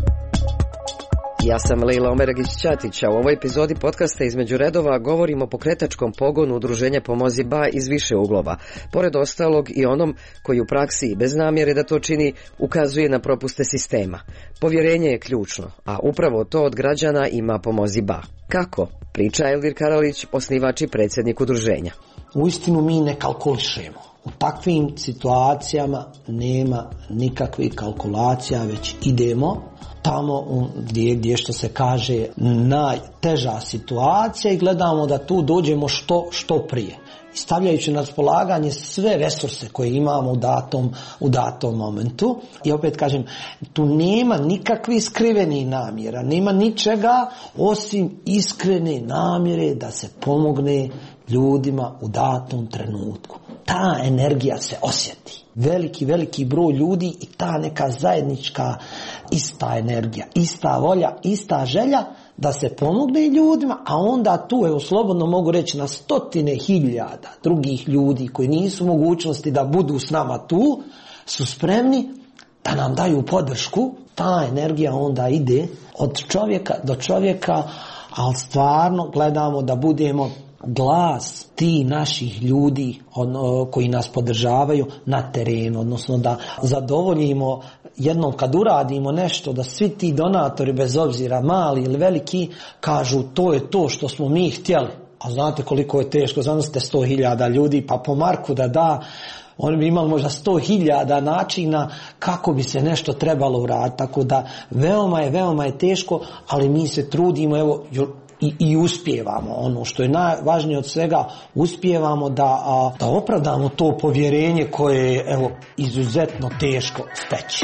Speaker 10: Ja sam Lejla Omeragić-Ćatić, a u ovoj epizodi podcasta Između redova govorimo o pokretačkom pogonu udruženja Pomozi ba iz više uglova. Pored ostalog i onom koji u praksi i bez namjere da to čini ukazuje na propuste sistema. Povjerenje je ključno, a upravo to od građana ima Pomozi ba. Kako? Priča Elvir Karalić, osnivač i predsjednik udruženja.
Speaker 14: Uistinu mi ne kalkulišemo. U takvim situacijama nema nikakvih kalkulacija, već idemo tamo gdje što se kaže najteža situacija i gledamo da tu dođemo što prije. I stavljajući na raspolaganje sve resurse koje imamo u datom momentu. I opet kažem, tu nema nikakvih skrivenih namjera, nema ničega osim iskrene namjere da se pomogne ljudima u datom trenutku. Ta energija se osjeti. Veliki broj ljudi i ta neka zajednička ista energija, ista volja, ista želja da se pomogne ljudima, a onda tu, evo slobodno mogu reći, na 100.000 drugih ljudi koji nisu mogućnosti da budu s nama tu, su spremni da nam daju podršku. Ta energija onda ide od čovjeka do čovjeka, ali stvarno gledamo da budemo glas ti naših ljudi koji nas podržavaju na terenu, odnosno da zadovoljimo jednom kad uradimo nešto, da svi ti donatori, bez obzira mali ili veliki, kažu to je to što smo mi htjeli. A znate koliko je teško, zamislite 100.000 ljudi, pa po Marku da oni bi imali možda 100.000 načina kako bi se nešto trebalo uraditi. Tako da veoma je teško, ali mi se trudimo, evo, i uspijevamo. Ono što je najvažnije od svega, uspijevamo da opravdamo to povjerenje koje je, evo, izuzetno teško steći.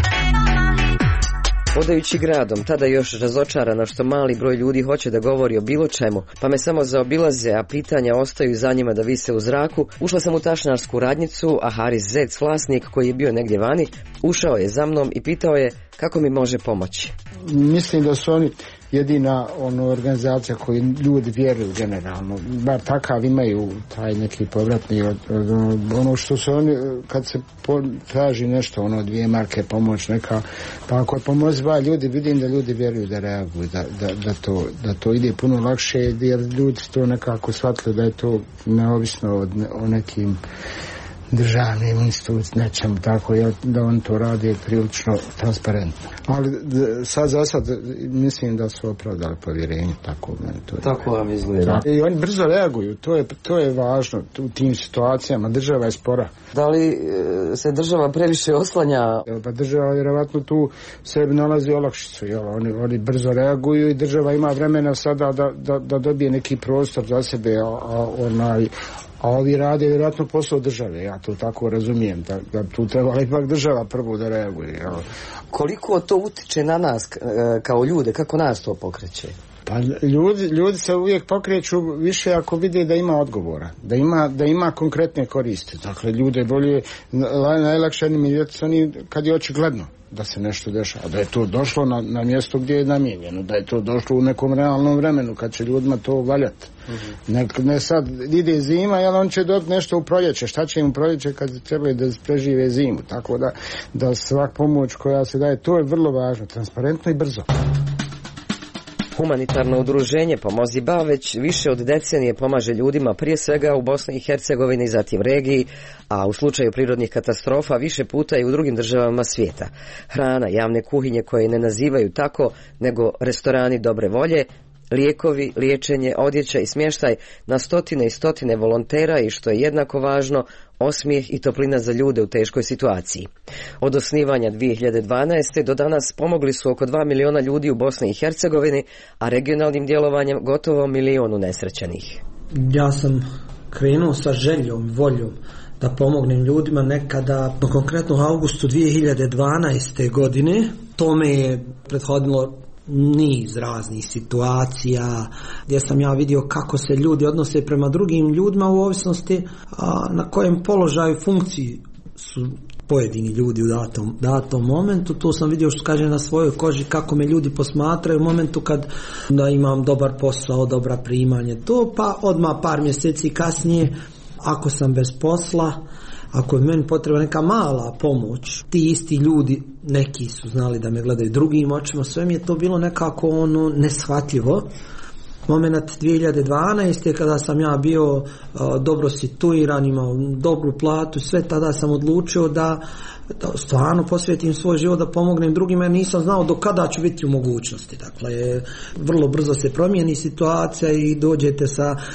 Speaker 10: Hodajući gradom, tada još razočarana što mali broj ljudi hoće da govori o bilo čemu, pa me samo zaobilaze, a pitanja ostaju za njima da vise u zraku, ušla sam u tašnarsku radnjicu, a Haris Zec, vlasnik koji je bio negdje vani, ušao je za mnom i pitao je kako mi može pomoći.
Speaker 15: Mislim da su oni jedina organizacija koju ljudi vjeruju generalno, bar takav imaju taj neki povratni od ono što se oni, kad se traži nešto, 2 marke pomoć neka, pa ako pomoć ba ljudi, vidim da ljudi vjeruju, da reaguju, da to ide puno lakše, jer ljudi to nekako shvatili da je to neovisno o nekim državnim institucijama, nečemu tako, da on to radi prilično transparentno. Ali sad za sad mislim da su opravdali povjerenje,
Speaker 10: tako vam izgleda.
Speaker 15: I oni brzo reaguju, to je važno u tim situacijama, država je spora.
Speaker 10: Da li se država previše oslanja?
Speaker 15: Pa država vjerovatno tu sebi nalazi olakšicu, oni brzo reaguju i država ima vremena sada da dobije neki prostor za sebe, a ovi rade vjerojatno posao države, ja to tako razumijem, da tu trebala ipak država prvo da reaguje.
Speaker 10: Koliko to utiče na nas kao ljude, kako nas to pokreće?
Speaker 15: Pa ljudi se uvijek pokreću više ako vide da ima odgovora, da ima konkretne koristi. Dakle, ljude bolje, najlakše animirati oni kad je očigledno da se nešto dešava, da je to došlo na mjesto gdje je namijenjeno, da je to došlo u nekom realnom vremenu kad će ljudima to valjati. Ne sad ide zima, jel on će dobiti nešto u proljeće, šta će im u proljeće kad trebaju da prežive zimu, tako da svak pomoć koja se daje, to je vrlo važno, transparentno i brzo.
Speaker 10: Humanitarno udruženje Pomozi Ba već više od decenije pomaže ljudima prije svega u Bosni i Hercegovini, zatim regiji, a u slučaju prirodnih katastrofa više puta i u drugim državama svijeta. Hrana, javne kuhinje koje ne nazivaju tako, nego restorani dobre volje, lijekovi, liječenje, odjeća i smještaj na stotine i stotine volontera i što je jednako važno, osmijeh i toplina za ljude u teškoj situaciji. Od osnivanja 2012. do danas pomogli su oko 2 miliona ljudi u Bosni i Hercegovini, a regionalnim djelovanjem gotovo 1 milion unesrećenih.
Speaker 16: Ja sam krenuo sa željom, voljom da pomognem ljudima nekada, konkretno u augustu 2012. godine. Tome je prethodilo niz raznih situacija gdje sam ja vidio kako se ljudi odnose prema drugim ljudima u ovisnosti na kojem položaju funkciji su pojedini ljudi u datom momentu. Tu sam vidio, što kaže, na svojoj koži kako me ljudi posmatraju u momentu kad da imam dobar posao, dobra primanje, to pa odmah par mjeseci kasnije ako sam bez posla, ako je meni potrebna neka mala pomoć, ti isti ljudi, neki su znali da me gledaju drugim očima, sve mi je to bilo nekako neshvatljivo. Moment 2012. kada sam ja bio dobro situiran, imao dobru platu, sve, tada sam odlučio da stvarno posvetim svoj život da pomognem drugima, jer nisam znao do kada ću biti u mogućnosti. Dakle, vrlo brzo se promijeni situacija i dođete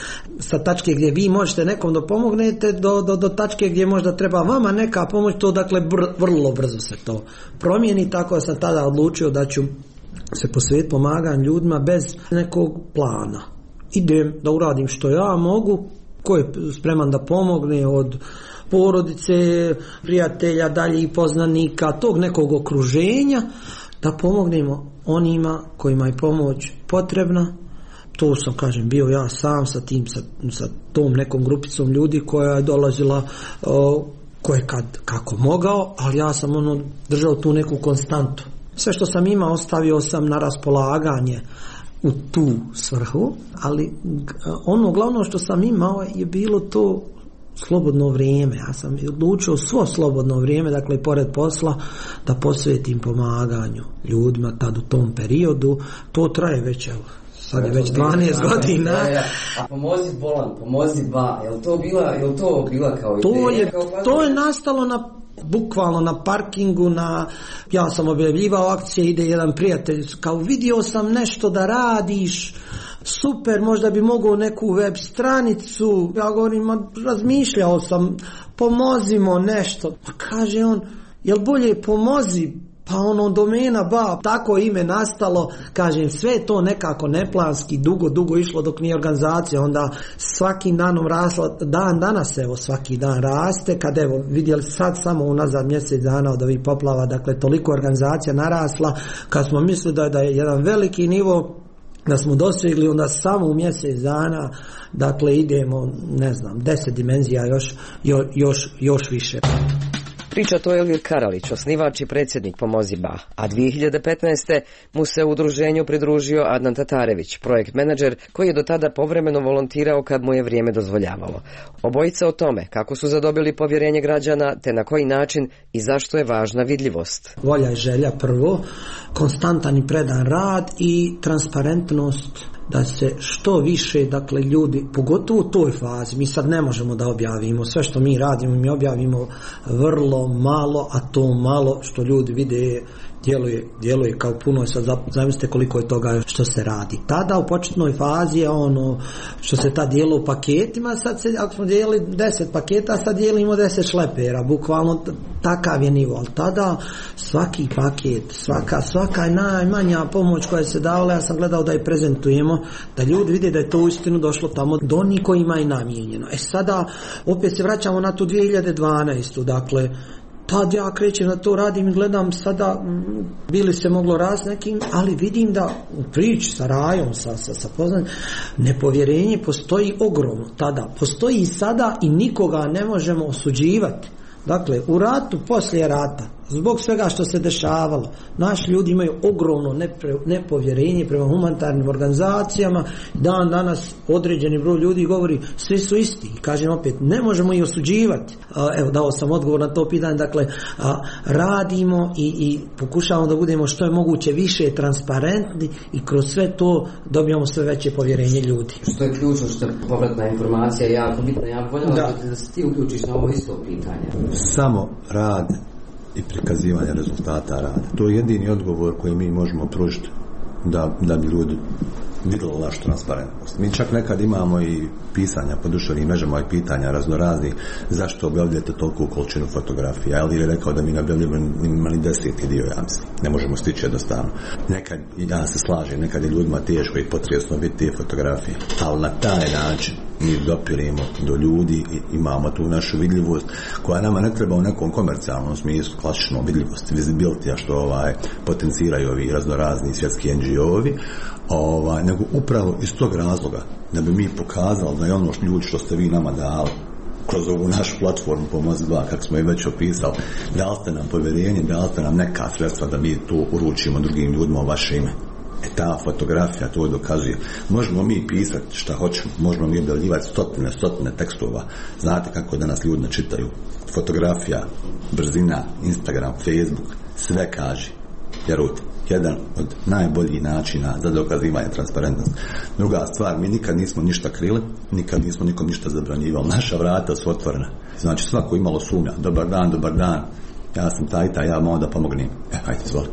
Speaker 16: sa tačke gdje vi možete nekom da pomognete do tačke gdje možda treba vama neka pomoć, to dakle vrlo brzo se to promijeni, tako da sam tada odlučio da ću se posvetiti pomaganju ljudima bez nekog plana. Idem da uradim što ja mogu, ko je spreman da pomogne, od porodice, prijatelja, dalje i poznanika, tog nekog okruženja, da pomognemo onima kojima je pomoć potrebna. To sam, kažem, bio ja sam sa tom nekom grupicom ljudi koja je dolazila ko je kako mogao, ali ja sam držao tu neku konstantu. Sve što sam imao ostavio sam na raspolaganje u tu svrhu, ali ono glavno što sam imao je bilo to slobodno vrijeme. Ja sam odlučio svo slobodno vrijeme, dakle pored posla, da posvetim pomaganju ljudima tad u tom periodu. To traje već, evo, sad je već 12 godina.
Speaker 10: A Pomozi bolan, Pomozi Ba, je li to bila kao ideja?
Speaker 16: To je nastalo bukvalno na parkingu, ja sam objavljivao akcije, ide jedan prijatelj, kao vidio sam nešto da radiš, super, možda bi mogao neku web stranicu. Ja govorim, razmišljao sam, pomozimo nešto. Pa kaže on, jel bolje pomozi? Pa domena Ba, tako ime nastalo, kažem, sve to nekako neplanski, dugo išlo dok nije organizacija, onda svakim danom rasla, dan danas evo svaki dan raste, kad evo vidjeli sad samo unazad mjesec dana od ovih poplava, dakle toliko organizacija narasla, kad smo mislili da je jedan veliki nivo, da smo dosegli, onda samo u mjesec dana, dakle idemo, ne znam, 10 dimenzija još više.
Speaker 10: Priča to Elvir Karalić, osnivač i predsjednik Pomozi Ba, a 2015. mu se u udruženju pridružio Adnan Tatarević, projekt menadžer koji je do tada povremeno volontirao kad mu je vrijeme dozvoljavalo. Obojica o tome kako su zadobili povjerenje građana, te na koji način i zašto je važna vidljivost.
Speaker 16: Volja i želja prvo, konstantan i predan rad i transparentnost, da se što više, dakle, ljudi, pogotovo u toj fazi, mi sad ne možemo da objavimo sve što mi radimo, mi objavimo vrlo malo, a to malo što ljudi vide djeluje kao puno. Sad zamislite koliko je toga što se radi. Tada u početnoj fazi je ono što se ta dijelo u paketima, sad se, ako smo dijelili 10 paketa, sad dijelimo 10 šlepera, bukvalno takav je nivo. Ali tada svaki paket, svaka najmanja pomoć koja se davala, ja sam gledao da je prezentujemo, da ljudi vide da je to uistinu došlo tamo do onih kojima je namijenjeno. Sada opet se vraćamo na tu 2012. Dakle, tad ja krećem na to, radim i gledam sada, bili se moglo raz nekim, ali vidim da u priči sa Rajom, sa poznanjem, nepovjerenje postoji ogromno tada. Postoji i sada i nikoga ne možemo osuđivati. Dakle, u ratu, poslije rata, zbog svega što se dešavalo, naši ljudi imaju ogromno nepovjerenje prema humanitarnim organizacijama. Dan danas određeni broj ljudi govori svi su isti. I kažem opet, ne možemo ih osuđivati. Evo, dao sam odgovor na to pitanje. Dakle, radimo i pokušavamo da budemo što je moguće više transparentni i kroz sve to dobijamo sve veće povjerenje ljudi.
Speaker 10: Što je ključno, što je povratna informacija jako bitna. Ja bih voljela da se ti uključiš na ovo isto pitanje.
Speaker 17: Samo rad i prikazivanje rezultata rada. To je jedini odgovor koji mi možemo pružiti da bi ljudi vidjeli našu transparentnost. Mi čak nekad imamo i pisanja po društvenim mrežama i pitanja raznoraznih zašto objavljujete toliku količinu fotografija. Ali je rekao da mi ne objavljujemo ni 10. dio, ja mislim. Ne možemo stići jednostavno. Nekad, ja se slažem, nekad je ljudima teško i potresno vidjeti te fotografije. Ali na taj način mi dopirimo do ljudi i imamo tu našu vidljivost koja nama ne treba u nekom komercijalnom smislu, klasičnom vidljivosti, visibility, što potenciraju ovi raznorazni svjetski NGO-ovi, nego upravo iz tog razloga da bi mi pokazali da je ono ljudi što ste vi nama dali kroz ovu našu platformu Pomozi Ba, kako smo je već opisali, dali ste nam povjerenje, dali ste nam neka sredstva da mi to uručimo drugim ljudima u vaše ime. Ta fotografija to dokazuje. Možemo mi pisati šta hoćemo, možemo mi objavljivati stotine tekstova. Znate kako danas ljudi ne čitaju. Fotografija, brzina, Instagram, Facebook, sve kaže. Vjerujte, jedan od najboljih načina za dokazivanje transparentnosti. Druga stvar, mi nikad nismo ništa krili, nikad nismo nikom ništa zabranjivali. Naša vrata su otvorena. Znači svako imalo sumnja, dobar dan, ja sam taj, ja mogu da pomognem. Hajde, izvoli.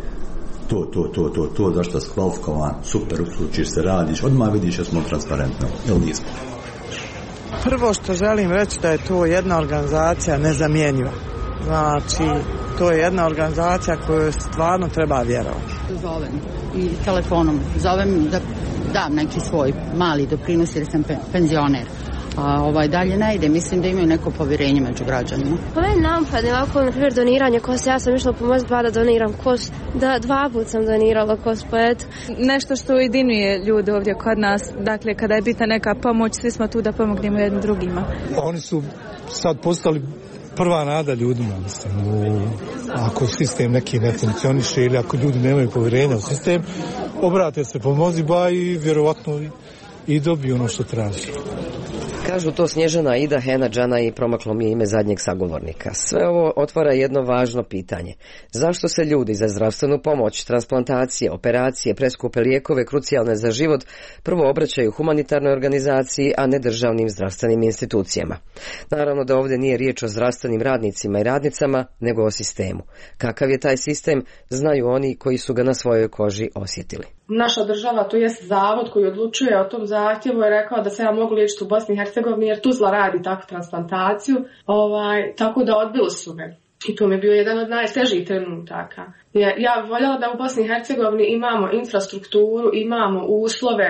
Speaker 17: To, zašto si kvalifikovan, super, uključiš se, radiš, odmah vidiš da smo transparentni, ili nismo.
Speaker 18: Prvo što želim reći da je to jedna organizacija nezamjenjiva. Znači, to je jedna organizacija koju stvarno treba vjerovati.
Speaker 19: Zovem i telefonom, zovem da dam neki svoj mali doprinos jer sam penzioner. A dalje ne ide, mislim da imaju neko povjerenje među građanima.
Speaker 20: Ovaj napad, ovako, na primjer, doniranje kosti, ja sam išla Pomozi Ba da doniram kost, da 2 puta sam donirala kost, pa eto.
Speaker 21: Nešto što ujedinjuje ljude ovdje kod nas, dakle, kada je bitna neka pomoć, svi smo tu da pomognemo jednim drugima.
Speaker 22: Oni su sad postali prva nada ljudima, mislim, ako sistem neki ne funkcioniše ili ako ljudi nemaju povjerenja u sistem, obrate se Pomozi Ba i vjerovatno i dobiju ono što traži.
Speaker 10: Kažu to Snježana, Ida, Hena, Džana i promaklo mi je ime zadnjeg sagovornika. Sve ovo otvara jedno važno pitanje. Zašto se ljudi za zdravstvenu pomoć, transplantacije, operacije, preskupe lijekove, krucijalne za život, prvo obraćaju humanitarnoj organizaciji, a ne državnim zdravstvenim institucijama? Naravno da ovdje nije riječ o zdravstvenim radnicima i radnicama, nego o sistemu. Kakav je taj sistem, znaju oni koji su ga na svojoj koži osjetili.
Speaker 23: Naša država, to jest zavod koji odlučuje o tom zahtjevu, je rekao da se ja mogu liječiti u Bosni i Hercegovini jer Tuzla radi takvu transplantaciju, tako da odbili su me. I to mi je bio jedan od najtežih trenutaka. Ja bih voljela da u Bosni i Hercegovini imamo infrastrukturu, imamo uslove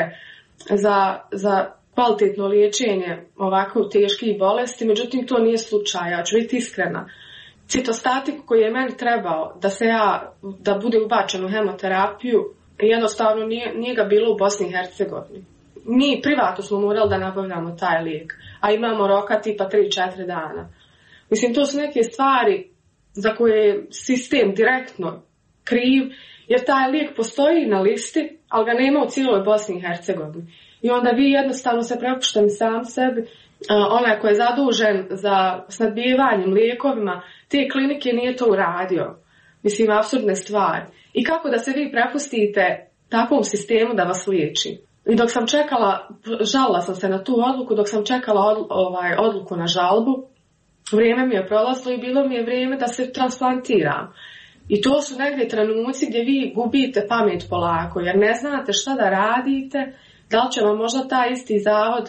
Speaker 23: za kvalitetno liječenje ovako teških bolesti, međutim to nije slučaj, ja ću biti iskrena. Citostatik koji je meni trebao da bude ubačen u hemoterapiju, jednostavno nije ga bilo u Bosni i Hercegovini. Mi privatno smo morali da nabavljamo taj lijek, a imamo roka tipa 3-4 dana. Mislim, to su neke stvari za koje je sistem direktno kriv, jer taj lijek postoji na listi, ali ga nema u cijeloj Bosni i Hercegovini. I onda vi jednostavno se prepušteni sam sebi, onaj koji je zadužen za snadbivanjem lijekovima, te klinike nije to uradio. Mislim, apsurdne stvari. I kako da se vi prepustite takvom sistemu da vas liječi? I dok sam čekala, žalila sam se na tu odluku, dok sam čekala odluku na žalbu, vrijeme mi je prolazilo i bilo mi je vrijeme da se transplantiram. I to su negdje trenuci gdje vi gubite pamet polako, jer ne znate šta da radite, da li će vam možda taj isti zavod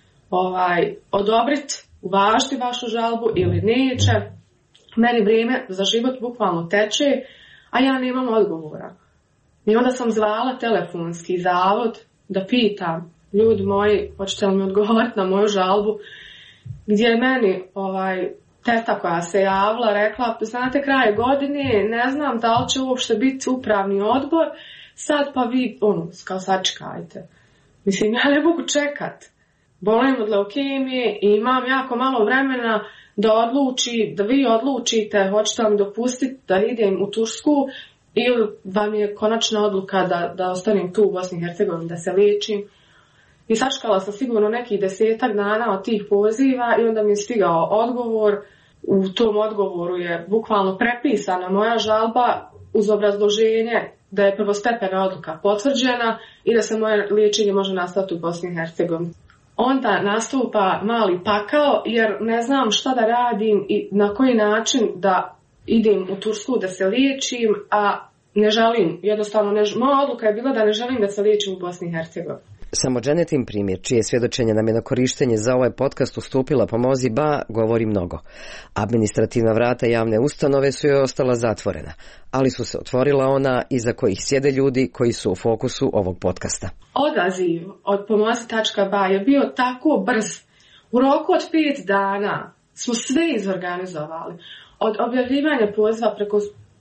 Speaker 23: odobriti, uvažiti vašu žalbu ili neće. Meni vrijeme za život bukvalno teče, a ja nemam odgovora. I onda sam zvala telefonski zavod da pitam, ljudi moji, hoćete li mi odgovoriti na moju žalbu, gdje je meni teta koja se javila rekla, znate, kraj godine, ne znam da li će uopšte biti upravni odbor, sad pa vi, kao sačekajte. Mislim, ja ne mogu čekat. Bolim od leukemije i imam jako malo vremena da vi odlučite, hoćete li mi dopustiti da idem u Tursku ili vam je konačna odluka da ostanem tu u Bosni i Hercegovini, da se liječim. I sačekala sam sigurno nekih 10 dana od tih poziva i onda mi je stigao odgovor. U tom odgovoru je bukvalno prepisana moja žalba uz obrazloženje da je prvostepena odluka potvrđena i da se moje liječenje može nastaviti u Bosni i Hercegovini. Onda nastupa mali pakao jer ne znam šta da radim i na koji način da idem u Tursku da se liječim, a ne želim, jednostavno moja odluka je bila da ne želim da se liječim u Bosni i Hercegovini.
Speaker 10: Samo Dženetin primjer, čije svjedočenje nam je na korištenje za ovaj podcast ustupila Pomozi Ba, govori mnogo. Administrativna vrata javne ustanove su joj ostala zatvorena, ali su se otvorila ona iza kojih sjede ljudi koji su u fokusu ovog podcasta.
Speaker 23: Odaziv od Pomozi.ba je bio tako brz. U roku od 5 dana smo sve izorganizovali. Od objavljivanja poziva preko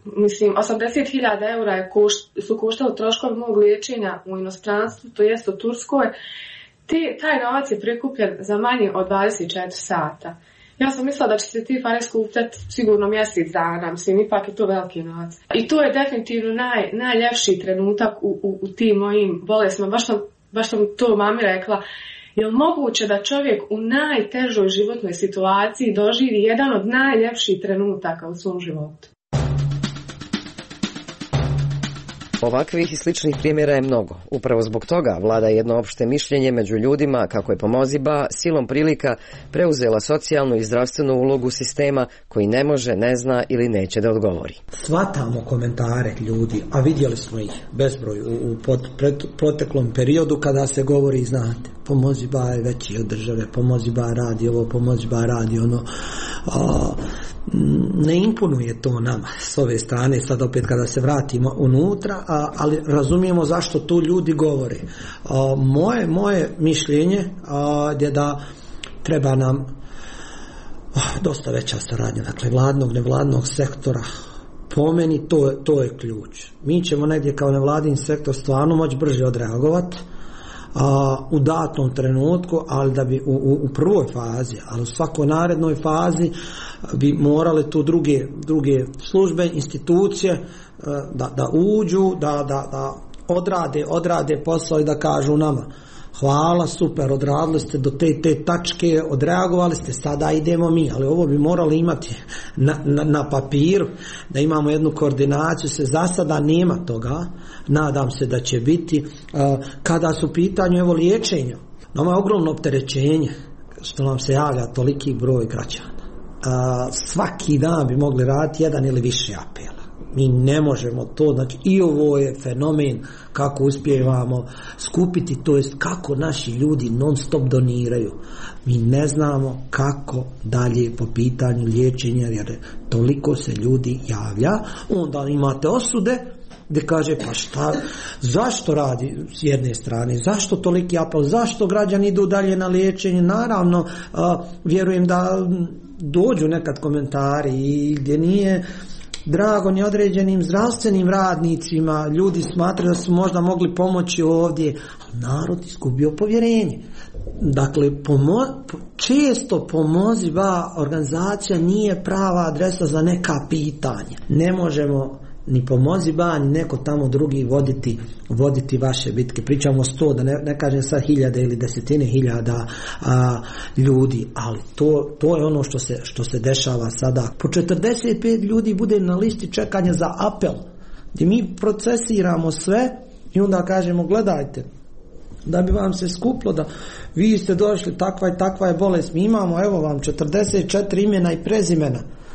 Speaker 23: 80.000 eura su koštali troškovi mog liječenja u inostranstvu, to jest u Turskoj. Taj novac je prikupljen za manje od 24 sata. Ja sam mislila da će se ti pare skupljati sigurno mjesec dana, mislim, ipak je to veliki novac. I to je definitivno najljepši trenutak u tim mojim bolestima. Baš sam to mami rekla. Je li moguće da čovjek u najtežoj životnoj situaciji doživi jedan od najljepših trenutaka u svom životu?
Speaker 10: Ovakvih i sličnih primjera je mnogo. Upravo zbog toga vlada jedno opšte mišljenje među ljudima kako je Pomozi Ba silom prilika preuzela socijalnu i zdravstvenu ulogu sistema koji ne može, ne zna ili neće da odgovori.
Speaker 16: Svatamo komentare ljudi, a vidjeli smo ih bezbroj u proteklom periodu kada se govori, znate, Pomozi Ba je veći od države, Pomozi Ba radi ovo, Pomozi Ba radi ono. Ne imponuje to nama s ove strane, sad opet kada se vratimo unutra, ali razumijemo zašto tu ljudi govore. Moje mišljenje je da treba nam dosta veća saradnja, dakle vladnog, nevladnog sektora. Po meni to je ključ. Mi ćemo negdje kao nevladin sektor stvarno moći brže odreagovati u datom trenutku, ali da bi u prvoj fazi, ali u svakoj narednoj fazi bi morale tu druge službe, institucije da uđu, da odrade posao i da kažu nama hvala, super, odradili ste do te tačke, odreagovali ste, sada idemo mi, ali ovo bi morali imati na papiru, da imamo jednu koordinaciju, se za sada nema toga, nadam se da će biti. Kada su u pitanju evo liječenja, nama je ogromno opterećenje što nam se javlja toliki broj građana. Svaki dan bi mogli raditi jedan ili više apela. Mi ne možemo to, znači i ovo je fenomen kako uspijevamo skupiti, to jest kako naši ljudi non stop doniraju. Mi ne znamo kako dalje po pitanju liječenja, jer toliko se ljudi javlja. Onda imate osude gdje kaže pa šta, zašto radi s jedne strane, zašto toliki apel, zašto građani idu dalje na liječenje. Naravno, vjerujem da dođu nekad komentari i gdje nije drago ni određenim zdravstvenim radnicima, ljudi smatraju da su možda mogli pomoći ovdje, ali narod izgubio povjerenje. Dakle, često pomozi ba organizacija nije prava adresa za neka pitanja. Ne možemo ni pomozi ba, ni neko tamo drugi voditi vaše bitke. Pričamo o 100, da ne kažem sad 1000 ili 10.000 ljudi, ali to je ono što se dešava sada. Po 45 ljudi bude na listi čekanja za apel, gdje mi procesiramo sve i onda kažemo gledajte, da bi vam se skuplo da vi ste došli, takva je bolest, mi imamo evo vam 44 imena i prezimena,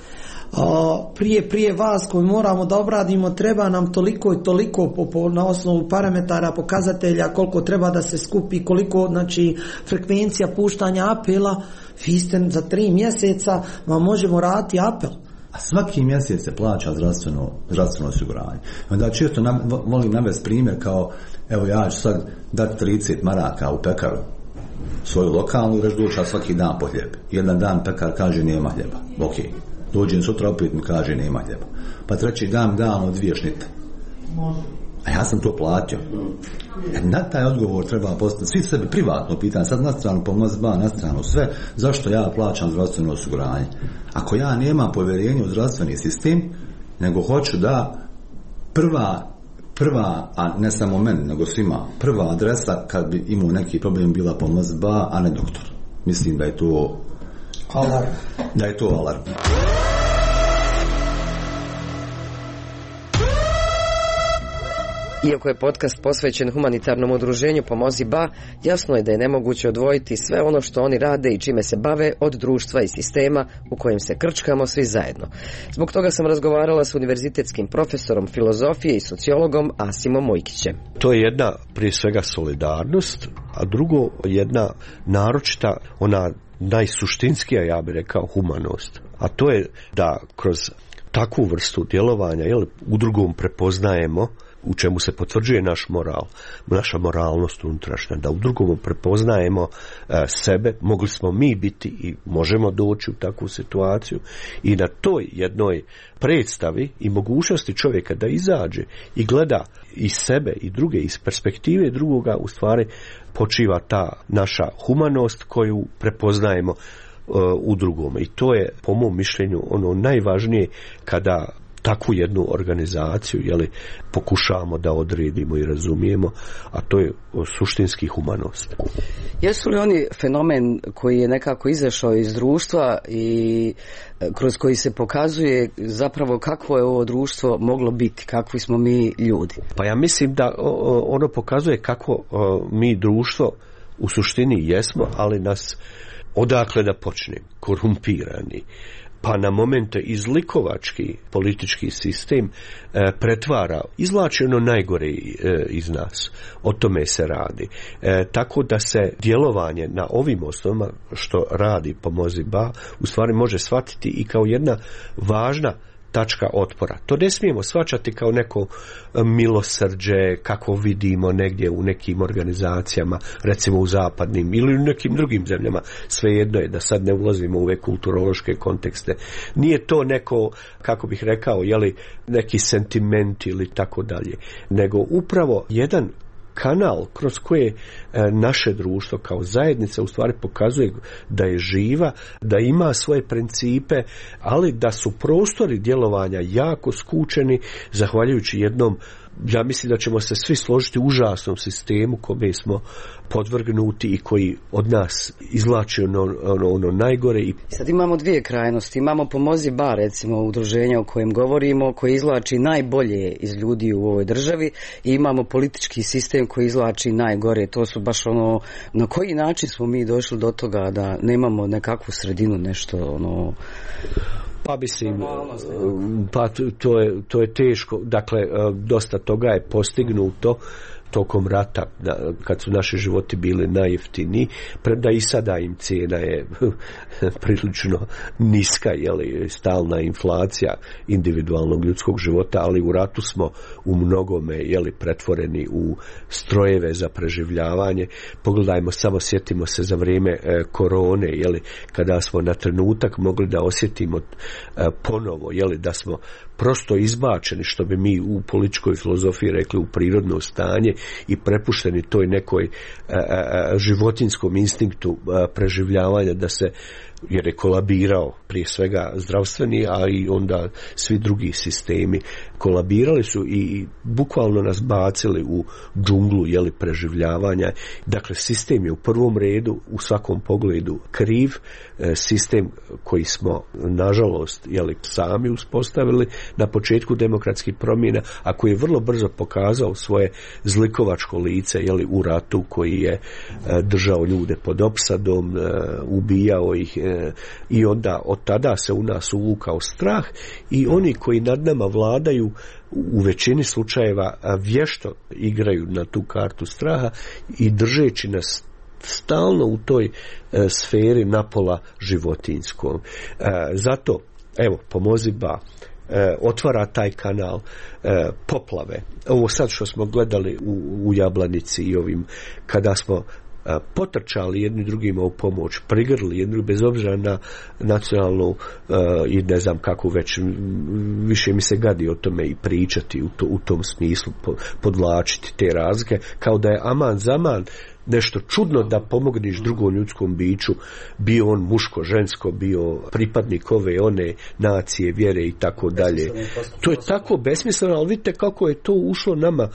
Speaker 16: prije vas koji moramo da obradimo treba nam toliko i toliko na osnovu parametara, pokazatelja, koliko treba da se skupi, koliko znači frekvencija puštanja apela. Vi ste za 3 mjeseca vam možemo raditi apel.
Speaker 17: A svaki mjesec se plaća zdravstveno osiguranje. Onda često volim navesti primjer kao, evo ja ću sad dati 30 maraka u pekaru svoju lokalnu i reći doća svaki dan po hljeb. Jedan dan pekar kaže nema hljeba. Ok. Dođem sutra opet mi kaže nema hljeba. Pa treći dan 2 šnite. A ja sam to platio. Na taj odgovor treba postaviti svi sebi privatno pitanje, sad na stranu pomoć ba, na stranu sve, zašto ja plaćam zdravstveno osiguranje? Ako ja nemam povjerenje u zdravstveni sistem, nego hoću da prva, a ne samo meni, nego svima, prva adresa kad bi imao neki problem bila pomoć ba, a ne doktor. Mislim da je to alarm. Da je to alarm.
Speaker 10: Iako je podcast posvećen humanitarnom udruženju Pomozi Ba, jasno je da je nemoguće odvojiti sve ono što oni rade i čime se bave od društva i sistema u kojem se krčkamo svi zajedno. Zbog toga sam razgovarala s univerzitetskim profesorom filozofije i sociologom Asimom Mojkićem.
Speaker 13: To je jedna, prije svega, solidarnost, a drugo jedna naročita, ona najsuštinskija, ja bih rekao, humanost. A to je da kroz takvu vrstu djelovanja u drugom prepoznajemo, u čemu se potvrđuje naš moral, naša moralnost unutrašnja, da u drugom prepoznajemo sebe, mogli smo mi biti i možemo doći u takvu situaciju i na toj jednoj predstavi i mogućnosti čovjeka da izađe i gleda i sebe i druge iz perspektive drugoga, u stvari počiva ta naša humanost koju prepoznajemo u drugome. I to je po mom mišljenju ono najvažnije kada takvu jednu organizaciju pokušavamo da odredimo i razumijemo, a to je suštinski humanost.
Speaker 10: Jesu li oni fenomen koji je nekako izašao iz društva i kroz koji se pokazuje zapravo kakvo je ovo društvo moglo biti, kakvi smo mi ljudi?
Speaker 13: Pa ja mislim da ono pokazuje kako mi društvo u suštini jesmo, ali nas odakle da počne, korumpirani, pa na momente izlikovački politički sistem pretvara, izvlači ono najgore iz nas. O tome se radi. Tako da se djelovanje na ovim osnovama što radi Pomozi Ba u stvari može shvatiti i kao jedna važna tačka otpora. To ne smijemo shvaćati kao neko milosrđe kako vidimo negdje u nekim organizacijama, recimo u zapadnim ili u nekim drugim zemljama. Svejedno je da sad ne ulazimo u ove kulturološke kontekste. Nije to neko, kako bih rekao, neki sentiment ili tako dalje, nego upravo jedan kanal kroz koje naše društvo kao zajednica u stvari pokazuje da je živa, da ima svoje principe, ali da su prostori djelovanja jako skučeni zahvaljujući jednom, ja mislim da ćemo se svi složiti, užasnom sistemu kome smo podvrgnuti i koji od nas izvlači ono najgore.
Speaker 10: Sad imamo dvije krajnosti. Imamo Pomozi Ba, recimo udruženja o kojem govorimo, koji izvlači najbolje iz ljudi u ovoj državi, i imamo politički sistem koji izvlači najgore. To su baš na koji način smo mi došli do toga da nemamo nekakvu sredinu, nešto
Speaker 13: Pa mislim, to je teško. Dakle, dosta toga je postignuto tokom rata, kad su naši životi bili najjeftiniji, premda i sada im cijena je prilično niska, stalna inflacija individualnog ljudskog života, ali u ratu smo u mnogome pretvoreni u strojeve za preživljavanje. Pogledajmo, samo sjetimo se za vrijeme korone, kada smo na trenutak mogli da osjetimo ponovo, da smo prosto izbačeni, što bi mi u političkoj filozofiji rekli, u prirodno stanje i prepušteni toj nekoj životinskom instinktu preživljavanja, da se, jer je kolabirao prije svega zdravstveni, a i onda svi drugi sistemi kolabirali su i bukvalno nas bacili u džunglu preživljavanja. Dakle, sistem je u prvom redu u svakom pogledu kriv, sistem koji smo nažalost sami uspostavili na početku demokratskih promjena, a koji je vrlo brzo pokazao svoje zlikovačko lice u ratu, koji je držao ljude pod opsadom, ubijao ih, i onda od tada se u nas uvukao strah i oni koji nad nama vladaju u većini slučajeva vješto igraju na tu kartu straha i držeći nas stalno u toj sferi napola životinskom. Zato, evo, Pomozi Ba otvara taj kanal, poplave. Ovo sad što smo gledali u Jablanici i ovim, kada smo potrčali jedni drugima u pomoć, prigrli jedni, bez obzira na nacionalnu i ne znam kako već, više mi se gadi o tome i pričati u tom smislu, podvlačiti te razlike, kao da je aman zaman nešto čudno da pomogneš drugom ljudskom biću, bio on muško, žensko, bio pripadnik ove, one nacije, vjere i tako dalje. To je tako besmisleno, ali vidite kako je to ušlo nama,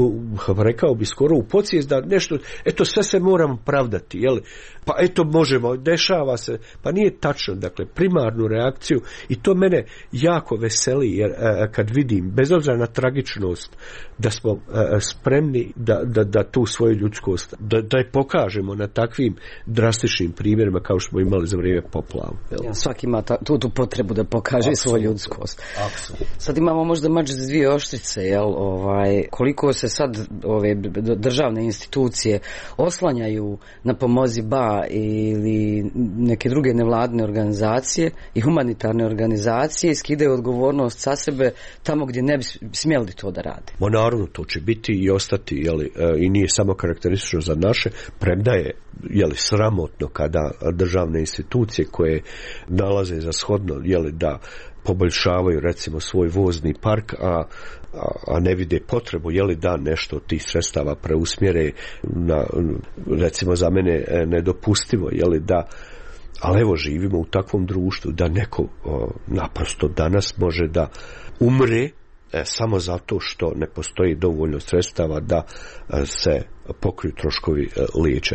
Speaker 13: rekao bi skoro u podsvijest, da nešto, eto sve se moramo pravdati, jel? Pa eto možemo, dešava se, pa nije tačno, dakle primarnu reakciju, i to mene jako veseli, jer kad vidim, bez obzira na tragičnost, da smo spremni da tu svoju ljudskost, da je pokažemo na takvim drastičnim primjerima kao što smo imali za vrijeme poplava.
Speaker 10: Svaki ima tu potrebu da pokaže svoju ljudskost. Sad imamo možda mač za dvije oštrice, koliko se sad ove državne institucije oslanjaju na Pomozi Ba ili neke druge nevladine organizacije i humanitarne organizacije, skidaju odgovornost sa sebe tamo gdje ne bi smjeli to da rade.
Speaker 13: Naravno, to će biti i ostati, i nije samo karakteristično za naše, premda je sramotno kada državne institucije koje nalaze za shodno da poboljšavaju recimo svoj vozni park, a ne vide potrebu da nešto od tih sredstava preusmjere na, recimo za mene nedopustivo, da, ali evo živimo u takvom društvu da neko naprosto danas može da umre samo zato što ne postoji dovoljno sredstava da se pokriju troškovi liječenja.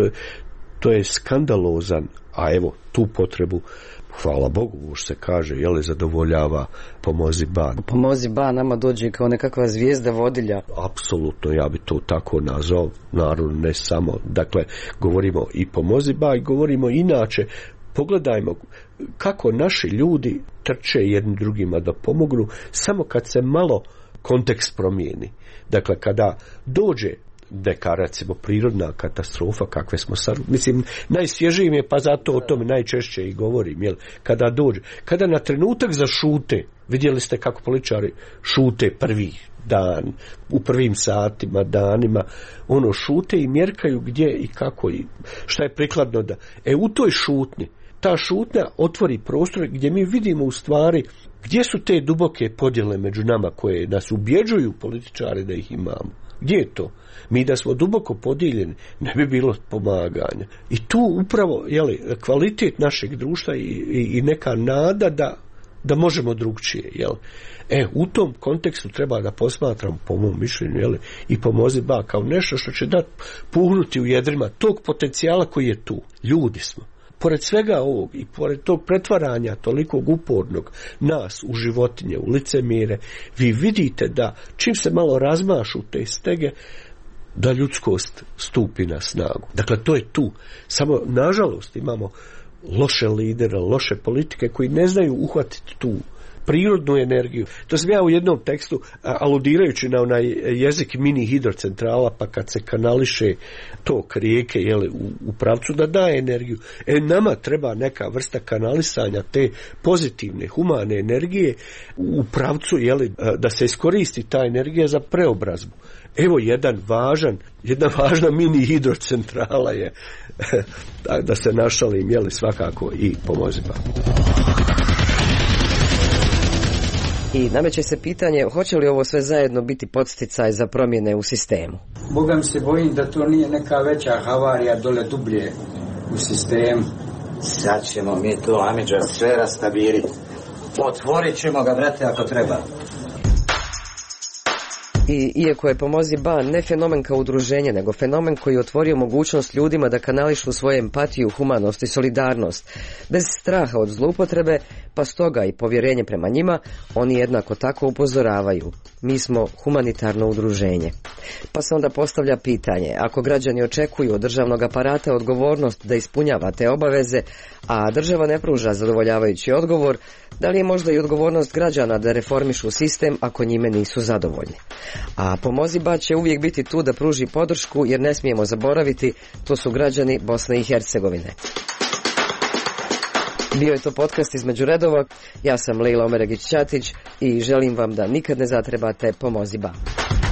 Speaker 13: To je skandalozan, a evo tu potrebu, hvala Bogu, už se kaže, zadovoljava Pomozi Ba.
Speaker 10: Pomozi Ba nama dođe kao nekakva zvijezda vodilja.
Speaker 13: Apsolutno, ja bi to tako nazvao, naravno ne samo, dakle, govorimo i Pomozi Ba i govorimo inače. Pogledajmo kako naši ljudi trče jednim drugima da pomognu samo kad se malo kontekst promijeni. Dakle, kada dođe neka, recimo, prirodna katastrofa, kakve smo sad, mislim, najsvježiji mi je, pa zato o tome najčešće i govorim, kada dođe, kada na trenutak zašute, vidjeli ste kako političari šute prvi dan, u prvim satima, danima, šute i mjerkaju gdje i kako i šta je prikladno da. U toj šutnji, ta šutnja otvori prostor gdje mi vidimo u stvari gdje su te duboke podjele među nama koje nas ubjeđuju političari da ih imamo. Gdje je to? Mi da smo duboko podijeljeni ne bi bilo pomaganja. I tu upravo kvalitet našeg društva i neka nada da možemo drugčije. U tom kontekstu treba da posmatram, po mom mišljenju, i Pomozi Ba kao nešto što će dati puhnuti u jedrima tog potencijala koji je tu. Ljudi smo. Pored svega ovog i pored tog pretvaranja tolikog upornog nas u životinje, u licemire, vi vidite da čim se malo razmašu te stege, da ljudskost stupi na snagu. Dakle, to je tu. Samo, nažalost, imamo loše lidere, loše politike koji ne znaju uhvatiti tu prirodnu energiju. To sam ja u jednom tekstu, aludirajući na onaj jezik mini hidrocentrala, pa kad se kanališe tok rijeke u pravcu da daje energiju. Nama treba neka vrsta kanalisanja te pozitivne, humane energije u pravcu da se iskoristi ta energija za preobrazbu. Evo jedna važna mini hidrocentrala je da se našalim, svakako i Pomozi Ba.
Speaker 10: I nameće se pitanje hoće li ovo sve zajedno biti podsticaj za promjene u sistemu.
Speaker 4: Boga mi se bojim da to nije neka veća havarija dole dublje u sistemu.
Speaker 8: Sad ćemo mi to, Amidža, sve rastaviriti. Otvorit ćemo ga, brate, ako treba.
Speaker 10: I iako je Pomozi Ba ne fenomen kao udruženje, nego fenomen koji je otvorio mogućnost ljudima da kanališu svoju empatiju, humanost i solidarnost, bez straha od zloupotrebe, pa stoga i povjerenje prema njima, oni jednako tako upozoravaju. Mi smo humanitarno udruženje. Pa se onda postavlja pitanje, ako građani očekuju od državnog aparata odgovornost da ispunjava te obaveze, a država ne pruža zadovoljavajući odgovor, da li je možda i odgovornost građana da reformišu sistem ako njime nisu zadovoljni? A Pomozi Ba će uvijek biti tu da pruži podršku, jer ne smijemo zaboraviti, to su građani Bosne i Hercegovine. Bio je to podcast Između redova, ja sam Lejla Omeregić-Ćatić i želim vam da nikad ne zatrebate Pomozi Ba.